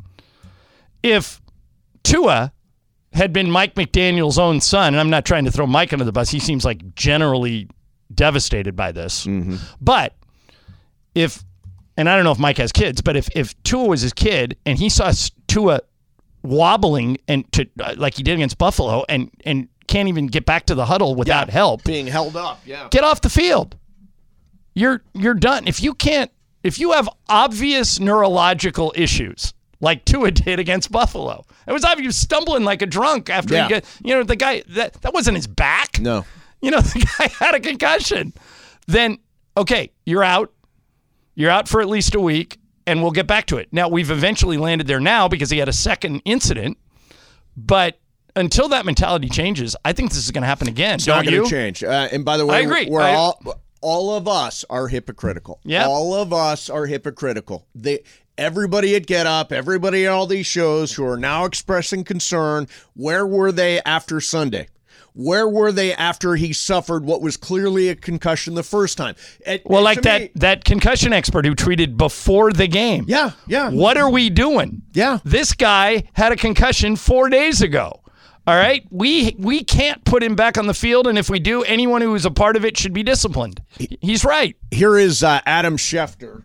If Tua had been Mike McDaniel's own son, and I'm not trying to throw Mike under the bus, he seems like generally devastated by this. Mm-hmm. But if, and I don't know if Mike has kids, but if, if Tua was his kid and he saw Tua wobbling and to uh, like he did against Buffalo and, and can't even get back to the huddle without yeah, help. Being held up, yeah. Get off the field. You're you're done. If you can't, if you have obvious neurological issues, like Tua did against Buffalo, it was obvious he was stumbling like a drunk after yeah. he get, you know, the guy, that, that wasn't his back. No. You know, the guy had a concussion. Then, okay, you're out. You're out for at least a week, and we'll get back to it. Now, we've eventually landed there now because he had a second incident, but until that mentality changes, I think this is going to happen again. It's Don't not going you? to change. Uh, and by the way, I agree. we're I, all... All of us are hypocritical. Yeah. All of us are hypocritical. They, everybody at Get Up, everybody at all these shows who are now expressing concern, where were they after Sunday? Where were they after he suffered what was clearly a concussion the first time? It, well, it, like that, me, that concussion expert who tweeted before the game. Yeah, yeah. What are we doing? Yeah. This guy had a concussion four days ago. All right, we we can't put him back on the field, and if we do, anyone who is a part of it should be disciplined. He's right. Here is uh, Adam Schefter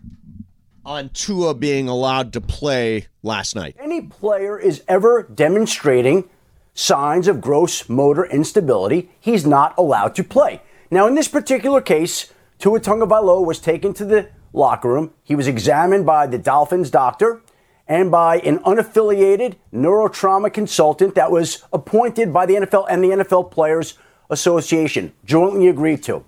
on Tua being allowed to play last night. Any player is ever demonstrating signs of gross motor instability, he's not allowed to play. Now, in this particular case, Tua Tagovailoa was taken to the locker room. He was examined by the Dolphins doctor and by an unaffiliated neurotrauma consultant that was appointed by the N F L and the N F L Players Association, jointly agreed to.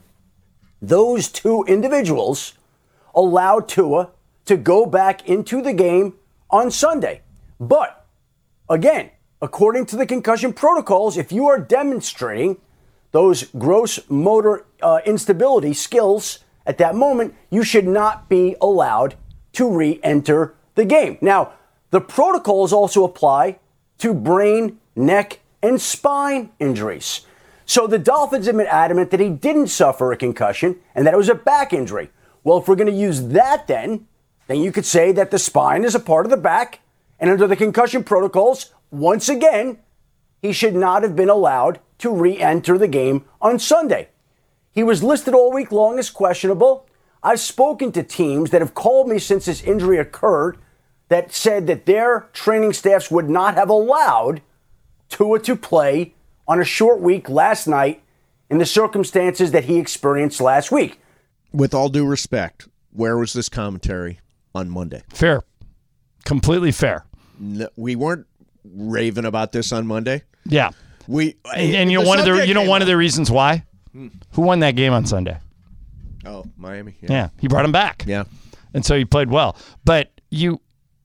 Those two individuals allowed Tua to go back into the game on Sunday. But, again, according to the concussion protocols, if you are demonstrating those gross motor uh, instability skills at that moment, you should not be allowed to re-enter the game. Now, the protocols also apply to brain, neck, and spine injuries. So the Dolphins have been adamant that he didn't suffer a concussion and that it was a back injury. Well, if we're going to use that then, then you could say that the spine is a part of the back, and under the concussion protocols, once again, he should not have been allowed to re-enter the game on Sunday. He was listed all week long as questionable. I've spoken to teams that have called me since this injury occurred that said that their training staffs would not have allowed Tua to play on a short week last night in the circumstances that he experienced last week. With all due respect, where was this commentary on Monday? Fair. Completely fair. No, we weren't raving about this on Monday. Yeah. We and, and you know one of the you know one of the reasons why? Hmm. Who won that game on Sunday? Oh, Miami. Yeah. yeah, he brought him back. Yeah. And so he played well. But you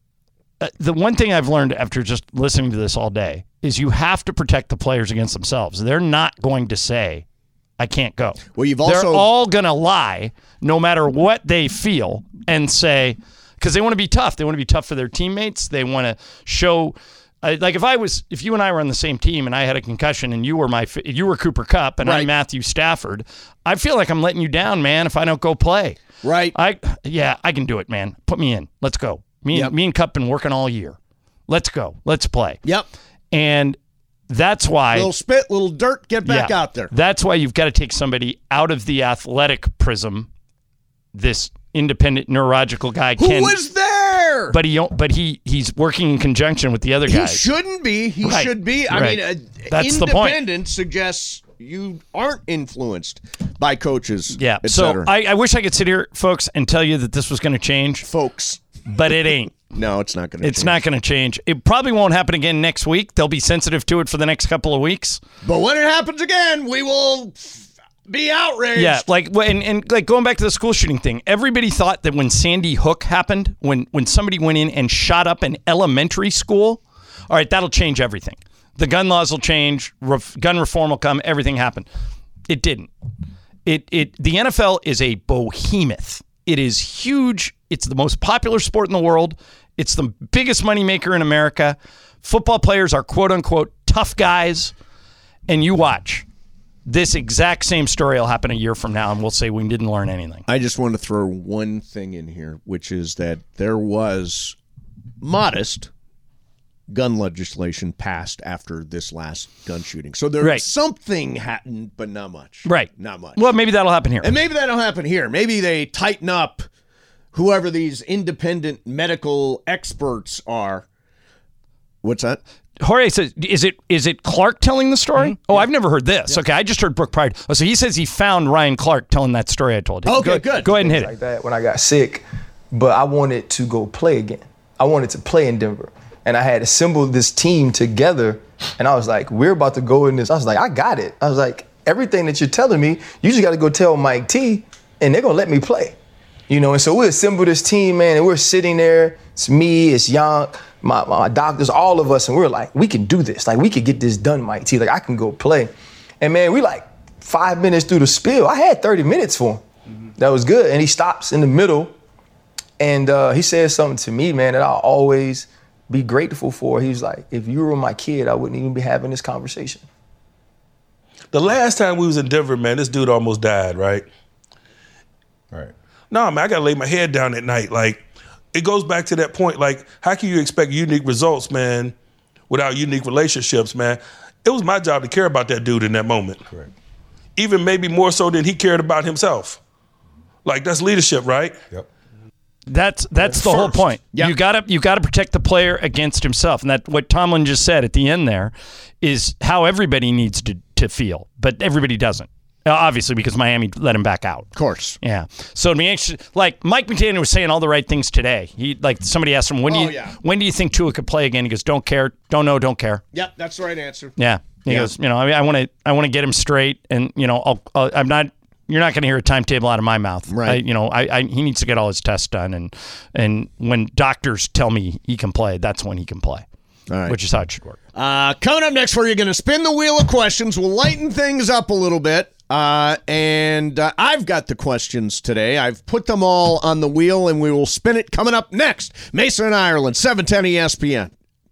uh, the one thing I've learned after just listening to this all day is you have to protect the players against themselves. They're not going to say, I can't go. Well, you've also... They're all going to lie no matter what they feel and say, because they want to be tough. They want to be tough for their teammates. They want to show, uh, like if I was, if you and I were on the same team and I had a concussion and you were my, you were Cooper Kupp and right. I'm Matthew Stafford, I feel like I'm letting you down, man, if I don't go play. Right. I, yeah, I can do it, man. Put me in. Let's go. Me, yep. and, me and Kupp been working all year. Let's go. Let's play. Yep. And that's why little spit, little dirt, get back yeah, out there. That's why you've got to take somebody out of the athletic prism. This independent neurological guy Who can was there? But he but he he's working in conjunction with the other He guys. shouldn't be. He Right. should be. I Right. mean, uh, That's the point. independent suggests you aren't influenced by coaches. Yeah. et So cetera. I, I wish I could sit here, folks, and tell you that this was going to change, folks, but it ain't. No, it's not going to. It's not going to change. It probably won't happen again next week. They'll be sensitive to it for the next couple of weeks. But when it happens again, we will be outraged. Yeah, like and, and like going back to the school shooting thing. Everybody thought that when Sandy Hook happened, when when somebody went in and shot up an elementary school, all right, that'll change everything. The gun laws will change. Ref, gun reform will come. Everything happened. It didn't. It it the N F L is a behemoth. It is huge. It's the most popular sport in the world. It's the biggest moneymaker in America. Football players are quote unquote tough guys, and you watch. This exact same story will happen a year from now, and we'll say we didn't learn anything. I just want to throw one thing in here, which is that there was modest gun legislation passed after this last gun shooting. So there Right. something happened, but not much. Right. Not much. Well, maybe that'll happen here. And maybe that'll happen here. Maybe they tighten up whoever these independent medical experts are. What's that? Jorge says, "Is it is it Clark telling the story?" Oh, I've never heard this. Okay, I just heard Brooke Pride. Oh, so he says he found Ryan Clark telling that story I told him. Okay, go, good. Go ahead and hit like it. that when I got sick, but I wanted to go play again. I wanted to play in Denver, and I had assembled this team together. And I was like, "We're about to go in this." I was like, "I got it." I was like, "Everything that you're telling me, you just got to go tell Mike T, and they're gonna let me play." You know, and so we assembled this team, man, and we're sitting there. It's me, it's Young, my, my doctors, all of us, and we're like, we can do this. Like, we can get this done, Mike T. Like, I can go play. And, man, we like five minutes through the spiel. I had thirty minutes for him. Mm-hmm. That was good. And he stops in the middle, and uh, he says something to me, man, that I'll always be grateful for. He was like, if you were my kid, I wouldn't even be having this conversation. The last time we was in Denver, man, this dude almost died, right? Right. No, man, I got to lay my head down at night. Like, it goes back to that point. Like, how can you expect unique results, man, without unique relationships, man? It was my job to care about that dude in that moment. Correct. Even maybe more so than he cared about himself. Like, that's leadership, right? Yep. That's that's the whole point. You gotta you gotta protect the player against himself, and that what Tomlin just said at the end there is how everybody needs to to feel, but everybody doesn't. Obviously, because Miami let him back out. Of course. Yeah. So to be anxious, like Mike McDaniel was saying all the right things today. He like somebody asked him, when do Oh, you yeah. when do you think Tua could play again? He goes, don't care, don't know, don't care. Yep, that's the right answer. Yeah. He Yeah. goes, you know, I mean, I want to I want to get him straight, and you know, I'll, I'll, I'm not. You're not going to hear a timetable out of my mouth. Right. I, you know, I, I he needs to get all his tests done, and and when doctors tell me he can play, that's when he can play. All right. Which is how it should work. Uh, coming up next, where you're going to spin the wheel of questions. We'll lighten things up a little bit. Uh, and uh, I've got the questions today. I've put them all on the wheel, and we will spin it coming up next. Mason and Ireland, seven ten E S P N.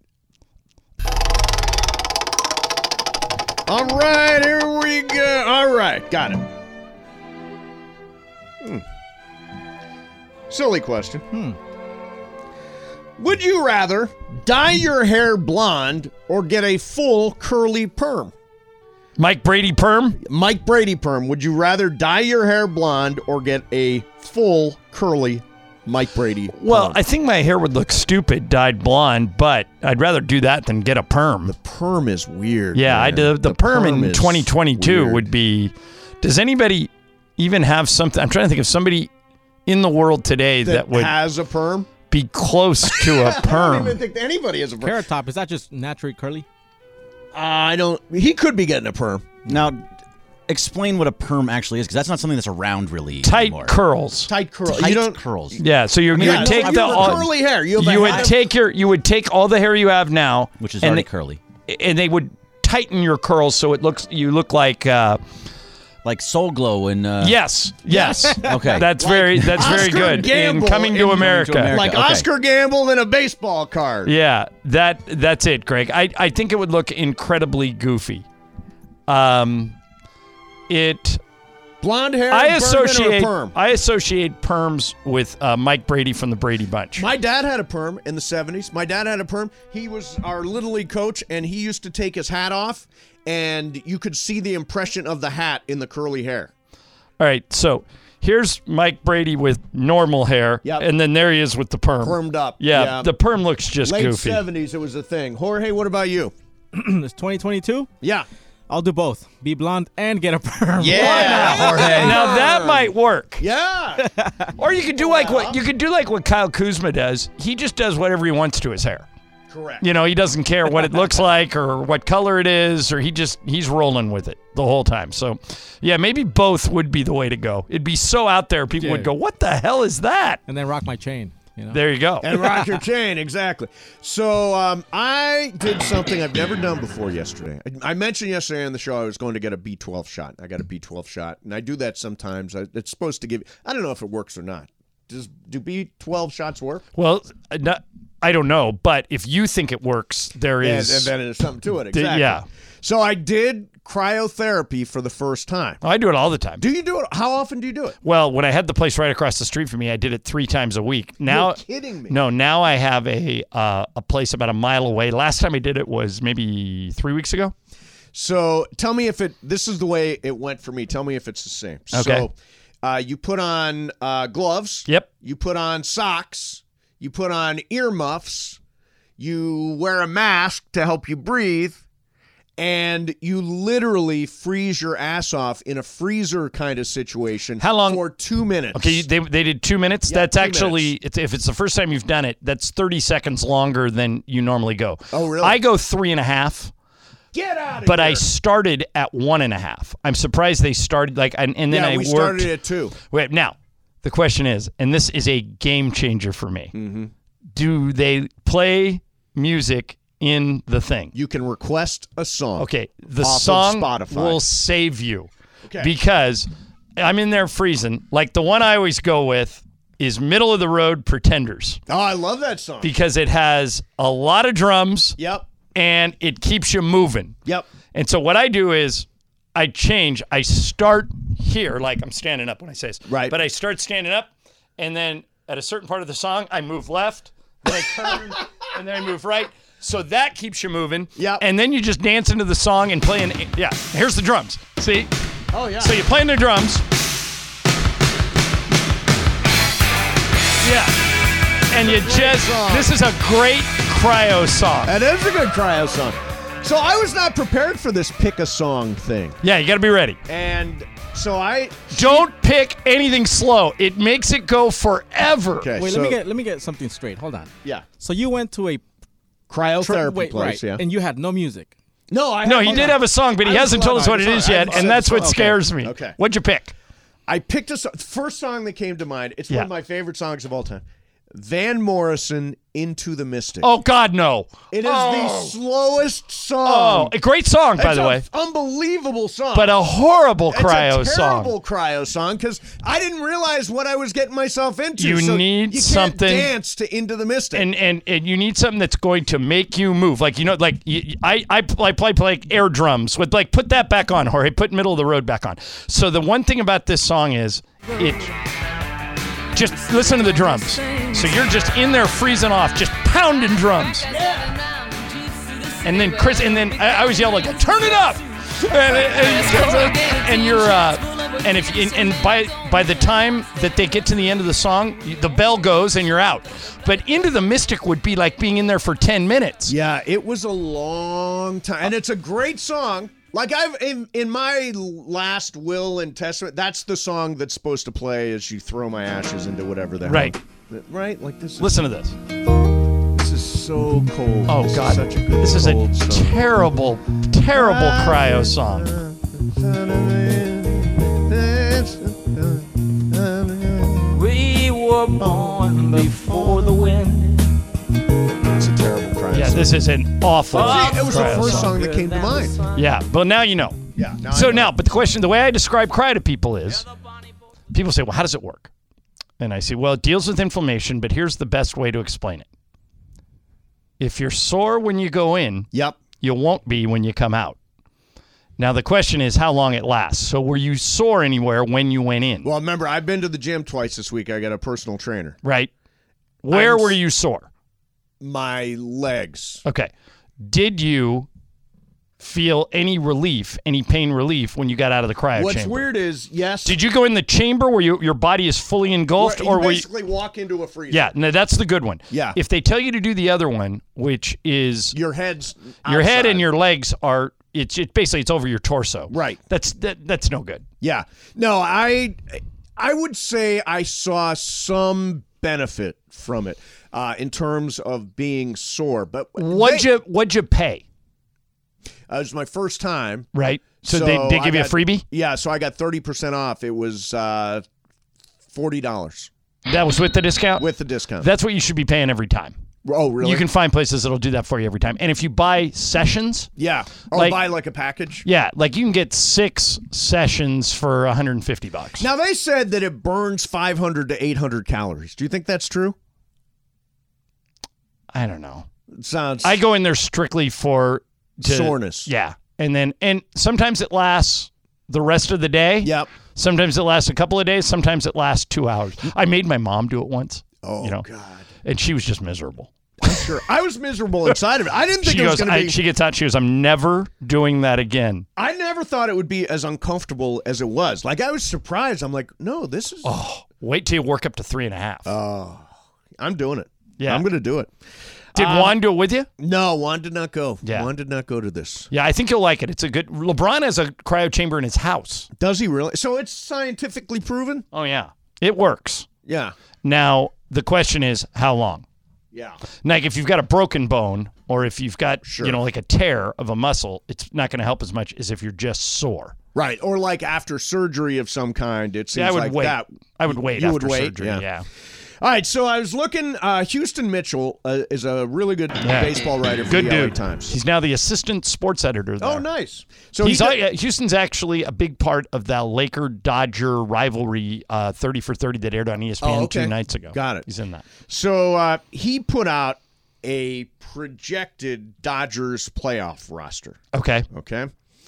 All right, here we go. All right, got it. Hmm. Silly question. Hmm. Would you rather dye your hair blonde or get a full curly perm? Mike Brady perm? Mike Brady perm. Would you rather dye your hair blonde or get a full curly Mike Brady perm? Well, I think my hair would look stupid dyed blonde, but I'd rather do that than get a perm. The perm is weird. Yeah, I man. do. The, The perm, perm in is twenty twenty-two weird. would be. Does anybody even have something? I'm trying to think of somebody in the world today that, That would has a perm? be close to a I don't perm. even think anybody has a perm. Carrot Top, is that just naturally curly? I don't. He could be getting a perm. Now, explain what a perm actually is, because that's not something that's around really Tight anymore. curls. Tight curl. Tight you don't. curls. Yeah, so you, I mean, you I would know- take I the have all, curly hair. You, have a you would hat. take your you would take all the hair you have now, Which is and already they- curly. and they would tighten your curls so it looks you look like. Uh, Like Soul Glow and uh, yes, yes. Okay. That's very that's very Oscar good. Gamble in Coming to in- America. Coming to America. like Okay. Oscar Gamble in a baseball card. Yeah, that that's it, Greg. I, I think it would look incredibly goofy. Um, it Blonde hair, I Bergman, associate or perm? I associate perms with uh, Mike Brady from the Brady Bunch. My dad had a perm in the seventies. My dad had a perm. He was our Little League coach, and he used to take his hat off, and you could see the impression of the hat in the curly hair. All right, so here's Mike Brady with normal hair, Yep. and then there he is with the perm. Permed up. Yeah, Yeah. the perm looks just Late goofy. seventies, it was a thing. Jorge, what about you? It's twenty twenty-two? Yeah. I'll do both. Be blonde and get a perm. Yeah, Jorge. Now that might work. Yeah. Or you could do like what you could do like what Kyle Kuzma does. He just does whatever he wants to his hair. Correct. You know, he doesn't care what it looks like or what color it is, or he just he's rolling with it the whole time. So, yeah, maybe both would be the way to go. It'd be so out there, people Yeah. would go, "What the hell is that?" And then rock my chain. You know? There you go. And rock your chain, exactly. So um, I did something I've never done before yesterday. I, I mentioned yesterday on the show I was going to get a B twelve shot. I got a B twelve shot, and I do that sometimes. I, it's supposed to give. I don't know if it works or not. Does do B twelve shots work? Well, uh, no, I don't know, but if you think it works, there And, is. and then there's something to it. Th- Exactly. yeah. So I did cryotherapy for the first time. I do it all the time. Do you do it? How often do you do it? Well, when I had the place right across the street from me, I did it three times a week. Now, You're kidding me. No, now I have a uh, a place about a mile away. Last time I did it was maybe three weeks ago. So tell me if it. This is the way it went for me. Tell me if it's the same. Okay. So uh, you put on uh, gloves. Yep. You put on socks. You put on earmuffs. You wear a mask to help you breathe. And you literally freeze your ass off in a freezer kind of situation. How long? For two minutes. Okay, they they did two minutes. Yeah, that's two actually it's, if it's the first time you've done it, that's thirty seconds longer than you normally go. Oh, really? I go three and a half. Get out of But here. I started at one and a half. I'm surprised they started like, and, and then yeah, I we worked. started at two. Wait, now the question is, and this is a game changer for me. Mm-hmm. Do they play music in the thing? You can request a song. Okay, the off of song Spotify. will save you. Okay. Because I'm in there freezing. Like the one I always go with is Middle of the Road Pretenders. Oh, I love that song. Because it has a lot of drums. Yep. And it keeps you moving. Yep. And so what I do is I change. I start here, like I'm standing up when I say this. Right. But I start standing up, and then at a certain part of the song, I move left, then I turn, and then I move right. So that keeps you moving. Yep. And then you just dance into the song and play. An, yeah. Here's the drums. See? Oh, yeah. So you're playing the drums. Yeah. And you just, song. this is a great cryo song. That is a good cryo song. So I was not prepared for this pick a song thing. Yeah, you got to be ready. And so I Don't pick anything slow. It makes it go forever. Okay. Wait, so, let me get let me get something straight. Hold on. Yeah. So you went to a Cryotherapy wait, place, right, yeah. and you had no music. No, I No, have- he hold did on. have a song, but he I was- hasn't told hold us on, what it hold is on. I yet, haven't and said that's the what song. scares me. Okay. What'd you pick? I picked a song. First song that came to mind. It's Yeah. one of my favorite songs of all time. Van Morrison, Into the Mystic. Oh, God, no. It is the Oh. slowest Oh, song. a great song, by It's the a way. unbelievable song. But a horrible It's cryo a song. terrible cryo song because I didn't realize what I was getting myself into. You So need you can't something- dance to Into the Mystic. And, and and you need something that's going to make you move. Like, you know, like you, I, I play, play, play like air drums with like, put that back on, Jorge. Put Middle of the Road back on. So the one thing about this song is it, just listen to the drums. So you're just in there freezing off, just pounding drums. And then Chris, and then I, I always yell like, turn it up. And, and, and you're, uh, and if and, and by by the time that they get to the end of the song, the bell goes and you're out. But Into the Mystic would be like being in there for ten minutes. Yeah, it was a long time, and it's a great song. Like I've in, in my last will and testament, that's the song that's supposed to play as you throw my ashes into whatever the hell. Right. Right. Like this. Is, Listen to this. This is so cold. Oh This is God, such a good this is a cold song. terrible, terrible cryo song. We were born before the wind. It's a terrible cryo Yeah, song. this is an awful. See, it was the cryo first song. song that came to mind. Yeah, but now you know. Yeah. Now So I know. now, but the question, the way I describe cry to people is, people say, well, how does it work? And I say, well, it deals with inflammation, but here's the best way to explain it. If you're sore when you go in, yep, you won't be when you come out. Now, the question is how long it lasts. So were you sore anywhere when you went in? Well, remember, I've been to the gym twice this week. I got a personal trainer. Right. Where I'm were you sore? My legs. Okay. Did you feel any relief, any pain relief when you got out of the cryo What's chamber? weird is, yes. Did you go in the chamber where you, your body is fully engulfed? Where or you were you, basically walk into a freezer. Yeah, no, that's the good one. Yeah. If they tell you to do the other one, which is Your head's your head outside. and your legs are it's it basically it's over your torso. Right. That's that, that's no good. Yeah. No, I I would say I saw some benefit from it uh, in terms of being sore. But What'd they- you what'd you pay? Uh, it was my first time. Right. So, they they I give you a got- freebie? Yeah, so I got thirty percent off. It was uh, forty dollars. That was with the discount? With the discount. That's what you should be paying every time. Oh, really? You can find places that'll do that for you every time. And if you buy sessions, Yeah. Or Like- buy like a package. yeah, like you can get six sessions for one hundred fifty bucks. Now, they said that it burns five hundred to eight hundred calories. Do you think that's true? I don't know. It sounds. I go in there strictly for to- Soreness. Yeah. And then and sometimes it lasts the rest of the day. Yep. Sometimes it lasts a couple of days, sometimes it lasts two hours. I made my mom do it once. Oh, you know, God. And she was just miserable. I'm sure. I was miserable inside of it. I didn't think She it was goes, going to I, be. she gets out, she goes, I'm never doing that again. I never thought it would be as uncomfortable as it was. Like, I was surprised. I'm like, no, this is. Oh, wait till you work up to three and a half. Oh, I'm doing it. Yeah. I'm going to do it. Did Um, Juan do it with you? No, Juan did not go. Yeah. Juan did not go to this. Yeah, I think you'll like it. It's a good. LeBron has a cryo chamber in his house. Does he really? So it's scientifically proven? Oh, yeah. It works. Yeah. Now, the question is, how long? Yeah. Like, if you've got a broken bone or if you've got, Sure. you know, like a tear of a muscle, it's not going to help as much as if you're just sore. Right. Or like after surgery of some kind. It seems Yeah, I would like wait. that. I would wait You after would wait? surgery. Yeah. Yeah. All right, so I was looking. Uh, Houston Mitchell uh, is a really good Yeah. baseball writer for Good the L A dude. Times. He's now the assistant sports editor there. Oh, nice. So He's he uh, did- Houston's actually a big part of that Laker-Dodger rivalry, uh, thirty for thirty that aired on E S P N Oh, okay. two nights ago. Got it. He's in that. So uh, he put out a projected Dodgers playoff roster. Okay. Okay.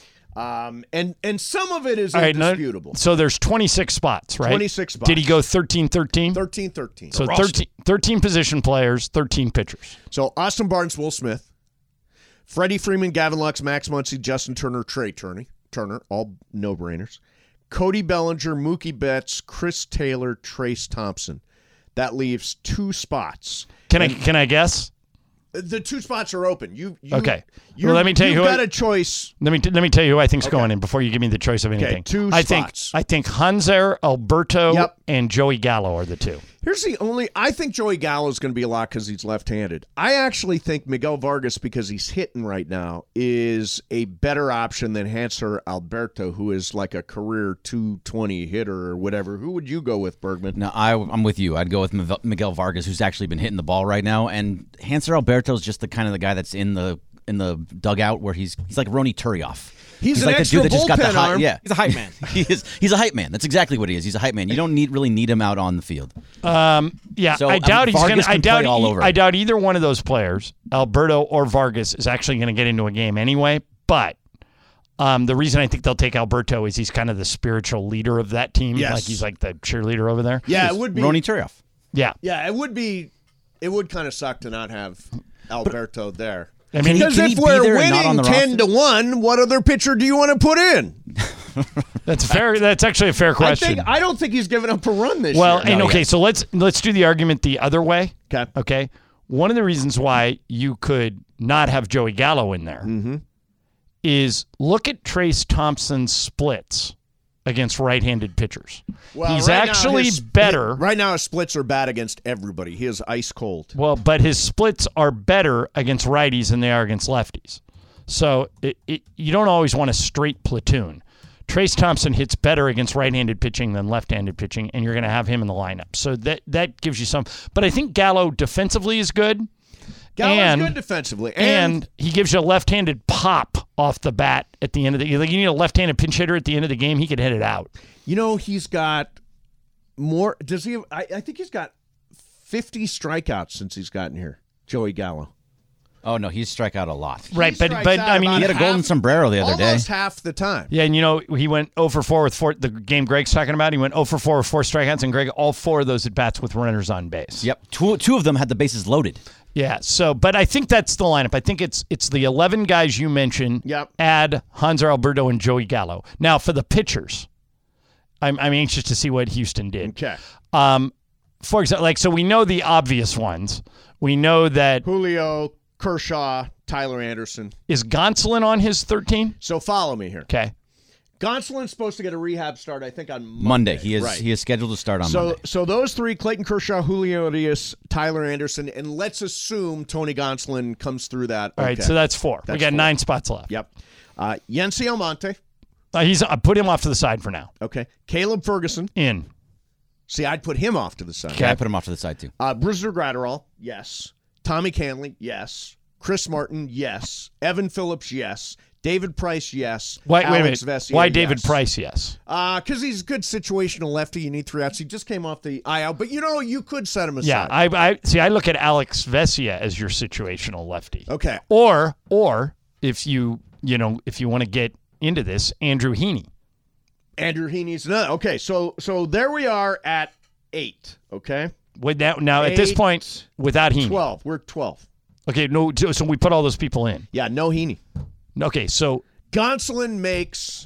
Um, and and some of it is All right, no- indisputable. so there's twenty-six spots, right? twenty-six spots. Did he go thirteen thirteen? thirteen thirteen. So thirteen, thirteen position players, thirteen pitchers. So Austin Barnes, Will Smith, Freddie Freeman, Gavin Lux, Max Muncy, Justin Turner, Trey Turner, Turner, all no-brainers. Cody Bellinger, Mookie Betts, Chris Taylor, Trace Thompson. That leaves two spots. Can I can I guess? The two spots are open. You, you Okay. You, Well, let me tell you you've who got I- a choice. Let me let me tell you who I think's Okay. going in before you give me the choice of Okay, anything. two I spots. think I think Hanser, Alberto, Yep. and Joey Gallo are the two. Here's the only. I think Joey Gallo is going to be a lot because he's left-handed. I actually think Miguel Vargas, because he's hitting right now, is a better option than Hanser Alberto, who is like a career two twenty hitter or whatever. Who would you go with, Bergman? No, I, I'm with you. I'd go with Miguel- Miguel Vargas, who's actually been hitting the ball right now, and Hanser Alberto's just the kind of the guy that's in the in the dugout where he's he's like Rony Turioff. He's an like extra the dude that just got the bullpen hype. arm. Yeah, He's a hype man. he is. He's a hype man. That's exactly what he is. He's a hype man. You don't need really need him out on the field. Um, yeah, So, I I mean, doubt he's Vargas going. I can doubt. play all e- over. I doubt either one of those players, Alberto or Vargas, is actually going to get into a game anyway. But um, the reason I think they'll take Alberto is he's kind of the spiritual leader of that team. Yes. Like he's like the cheerleader over there. Yeah, it would be. Rony Turioff. Yeah. Yeah, it would be. It would kind of suck to not have Alberto there. I mean, because can he if be we're there and not winning on the ten roster? to one, what other pitcher do you want to put in? That's fair. That's actually a fair question. I think I don't think he's given up a run this Well, year. and No, okay, yeah. so let's let's do the argument the other way. Okay. Okay. One of the reasons why you could not have Joey Gallo in there Mm-hmm. is look at Trace Thompson's splits against right-handed pitchers. Well, He's right now actually his- better. Right now, his splits are bad against everybody. He is ice cold. Well, but his splits are better against righties than they are against lefties. So it, it, you don't always want a straight platoon. Trace Thompson hits better against right-handed pitching than left-handed pitching, and you're going to have him in the lineup. So that that gives you some. But I think Gallo defensively is good. Gallo's and, good defensively, and, and, he gives you a left-handed pop off the bat at the end of the. Like you need a left-handed pinch hitter at the end of the game. He could hit it out. you know he's got more. Does he? Have, I, I think he's got fifty strikeouts since he's gotten here. Joey Gallo. Oh no, he's strike out a lot. Right, but strikes but out I mean, He had a golden half- sombrero the other day. Almost half the time. yeah, and you know he went oh for four with four. The game Greg's talking about, he went oh for four with four strikeouts, and Greg all four of those at bats with runners on base. Yep, two two of them had the bases loaded. Yeah. So, but I think that's the lineup. I think it's it's the eleven guys you mentioned. Yep. Add Hanser Alberto and Joey Gallo. Now for the pitchers, I'm I'm anxious to see what Houston did. Okay. Um, for example, like so we know the obvious ones. We know that Julio, Kershaw, Tyler Anderson. Is Gonsolin on his thirteen? So follow me here. Okay. Gonsolin's supposed to get a rehab start, I think, on Monday. Monday, he is Right. he is scheduled to start on so, Monday. So those three, Clayton Kershaw, Julio Urias, Tyler Anderson, and let's assume Tony Gonsolin comes through that. All right, okay. so that's four. we That's got four. nine spots left. Yep. Uh, Yency Almonte. Uh, he's I put him off to the side for now. Okay. Caleb Ferguson. In. See, I'd put him off to the side. Yeah, I put him off to the side too. Uh, Brusdar Graterol, yes. Tommy Canley, yes. Chris Martin, yes. Evan Phillips, yes. David Price, yes. Why, wait a Alex minute. Vesia, Why David yes. Price? Yes. Because he's a good situational lefty. You need three outs. He just came off the I L, but you know you could set him aside. Yeah, I, I see. I look at Alex Vesia as your situational lefty. Okay. Or, or if you, you know, if you want to get into this, Andrew Heaney. Andrew Heaney's another. Okay, so so there we are at eight. Okay. With that, now at this Eight, point, without Heaney, twelve. We're twelve. Okay, no. So we put all those people in. Yeah, no Heaney. Okay, so Gonsolin makes.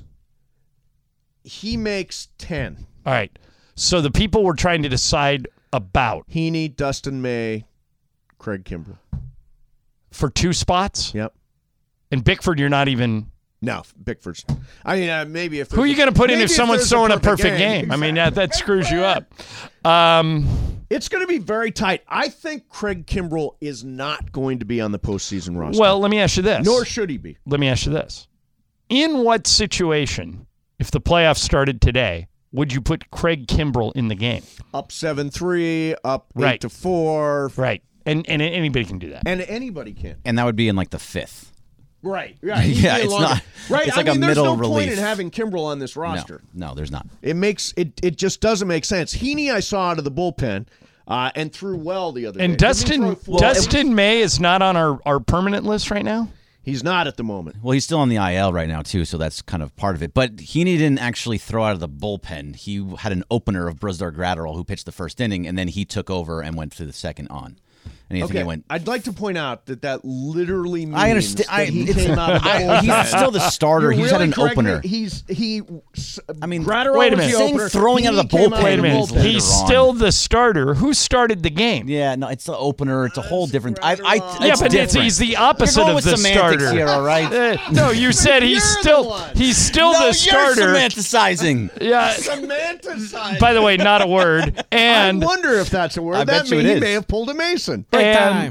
He makes ten. all right. So the people we're trying to decide about Heaney, Dustin May, Craig Kimbrell. for two spots. Yep. And Bickford, you're not even. No, Bickford's. I mean, uh, maybe if Who are you going to put in if someone's there's throwing a perfect game? I mean, that, that screws you up. Um, It's going to be very tight. I think Craig Kimbrell is not going to be on the postseason roster. well, let me ask you this. Nor should he be. Let me ask you this. In what situation, if the playoffs started today, would you put Craig Kimbrell in the game? Up seven three, up Right. eight to four. Right. And and anybody can do that. And anybody can. And that would be in like the fifth. Right. Right. Yeah, He'd be it's longer. not- Right. it's like I a mean, there's middle no point relief. in having Kimbrell on this roster. No, no, there's not. It makes it. It just doesn't make sense. Heaney, I saw out of the bullpen, uh, and threw well the other And day. Didn't he Dustin throw four? Dustin May is not on our, our permanent list right now? He's not at the moment. Well, he's still on the I L right now too, so that's kind of part of it. But Heaney didn't actually throw out of the bullpen. He had an opener of Brusdar Graterol, who pitched the first inning, and then he took over and went to the second on. And I think Okay, he went. I'd like to point out that that literally means I understand. that I, he it's- came out of the I- bullpen. he's still the starter. You're He's had really an correcting me? opener. He's he. I mean, Graterol wait a was minute. the Saying opener. throwing out of the Heaney came bullpen Wait a of the minute. bullpen. He's Later on. still the starter. Who started the game? Yeah, no, it's the opener. It's a whole different. I, I, Yeah, it's but it's, different. he's the opposite You're going of with the semantics starter. here, all right? Uh, no, you said he's You're the still one. he's still no, the you're starter. semanticizing. Yeah. Semanticized. By the way, not a word. And I wonder if that's a word. I that bet you mean, it he is. may have pulled a Mason. and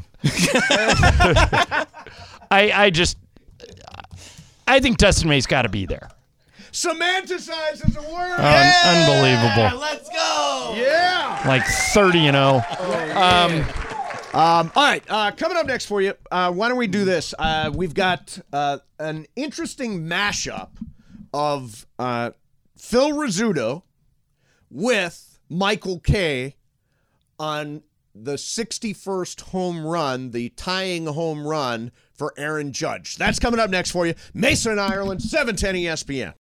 I I just I think Dustin May's got to be there. Semanticize is a word. Un- unbelievable. Let's go. Yeah. Like thirty and oh. Um, Um, all right, uh, coming up next for you, uh, why don't we do this? Uh, we've got uh, an interesting mashup of uh, Phil Rizzuto with Michael Kay on the sixty-first home run, the tying home run for Aaron Judge. That's coming up next for you. Mason and Ireland, seven ten E S P N.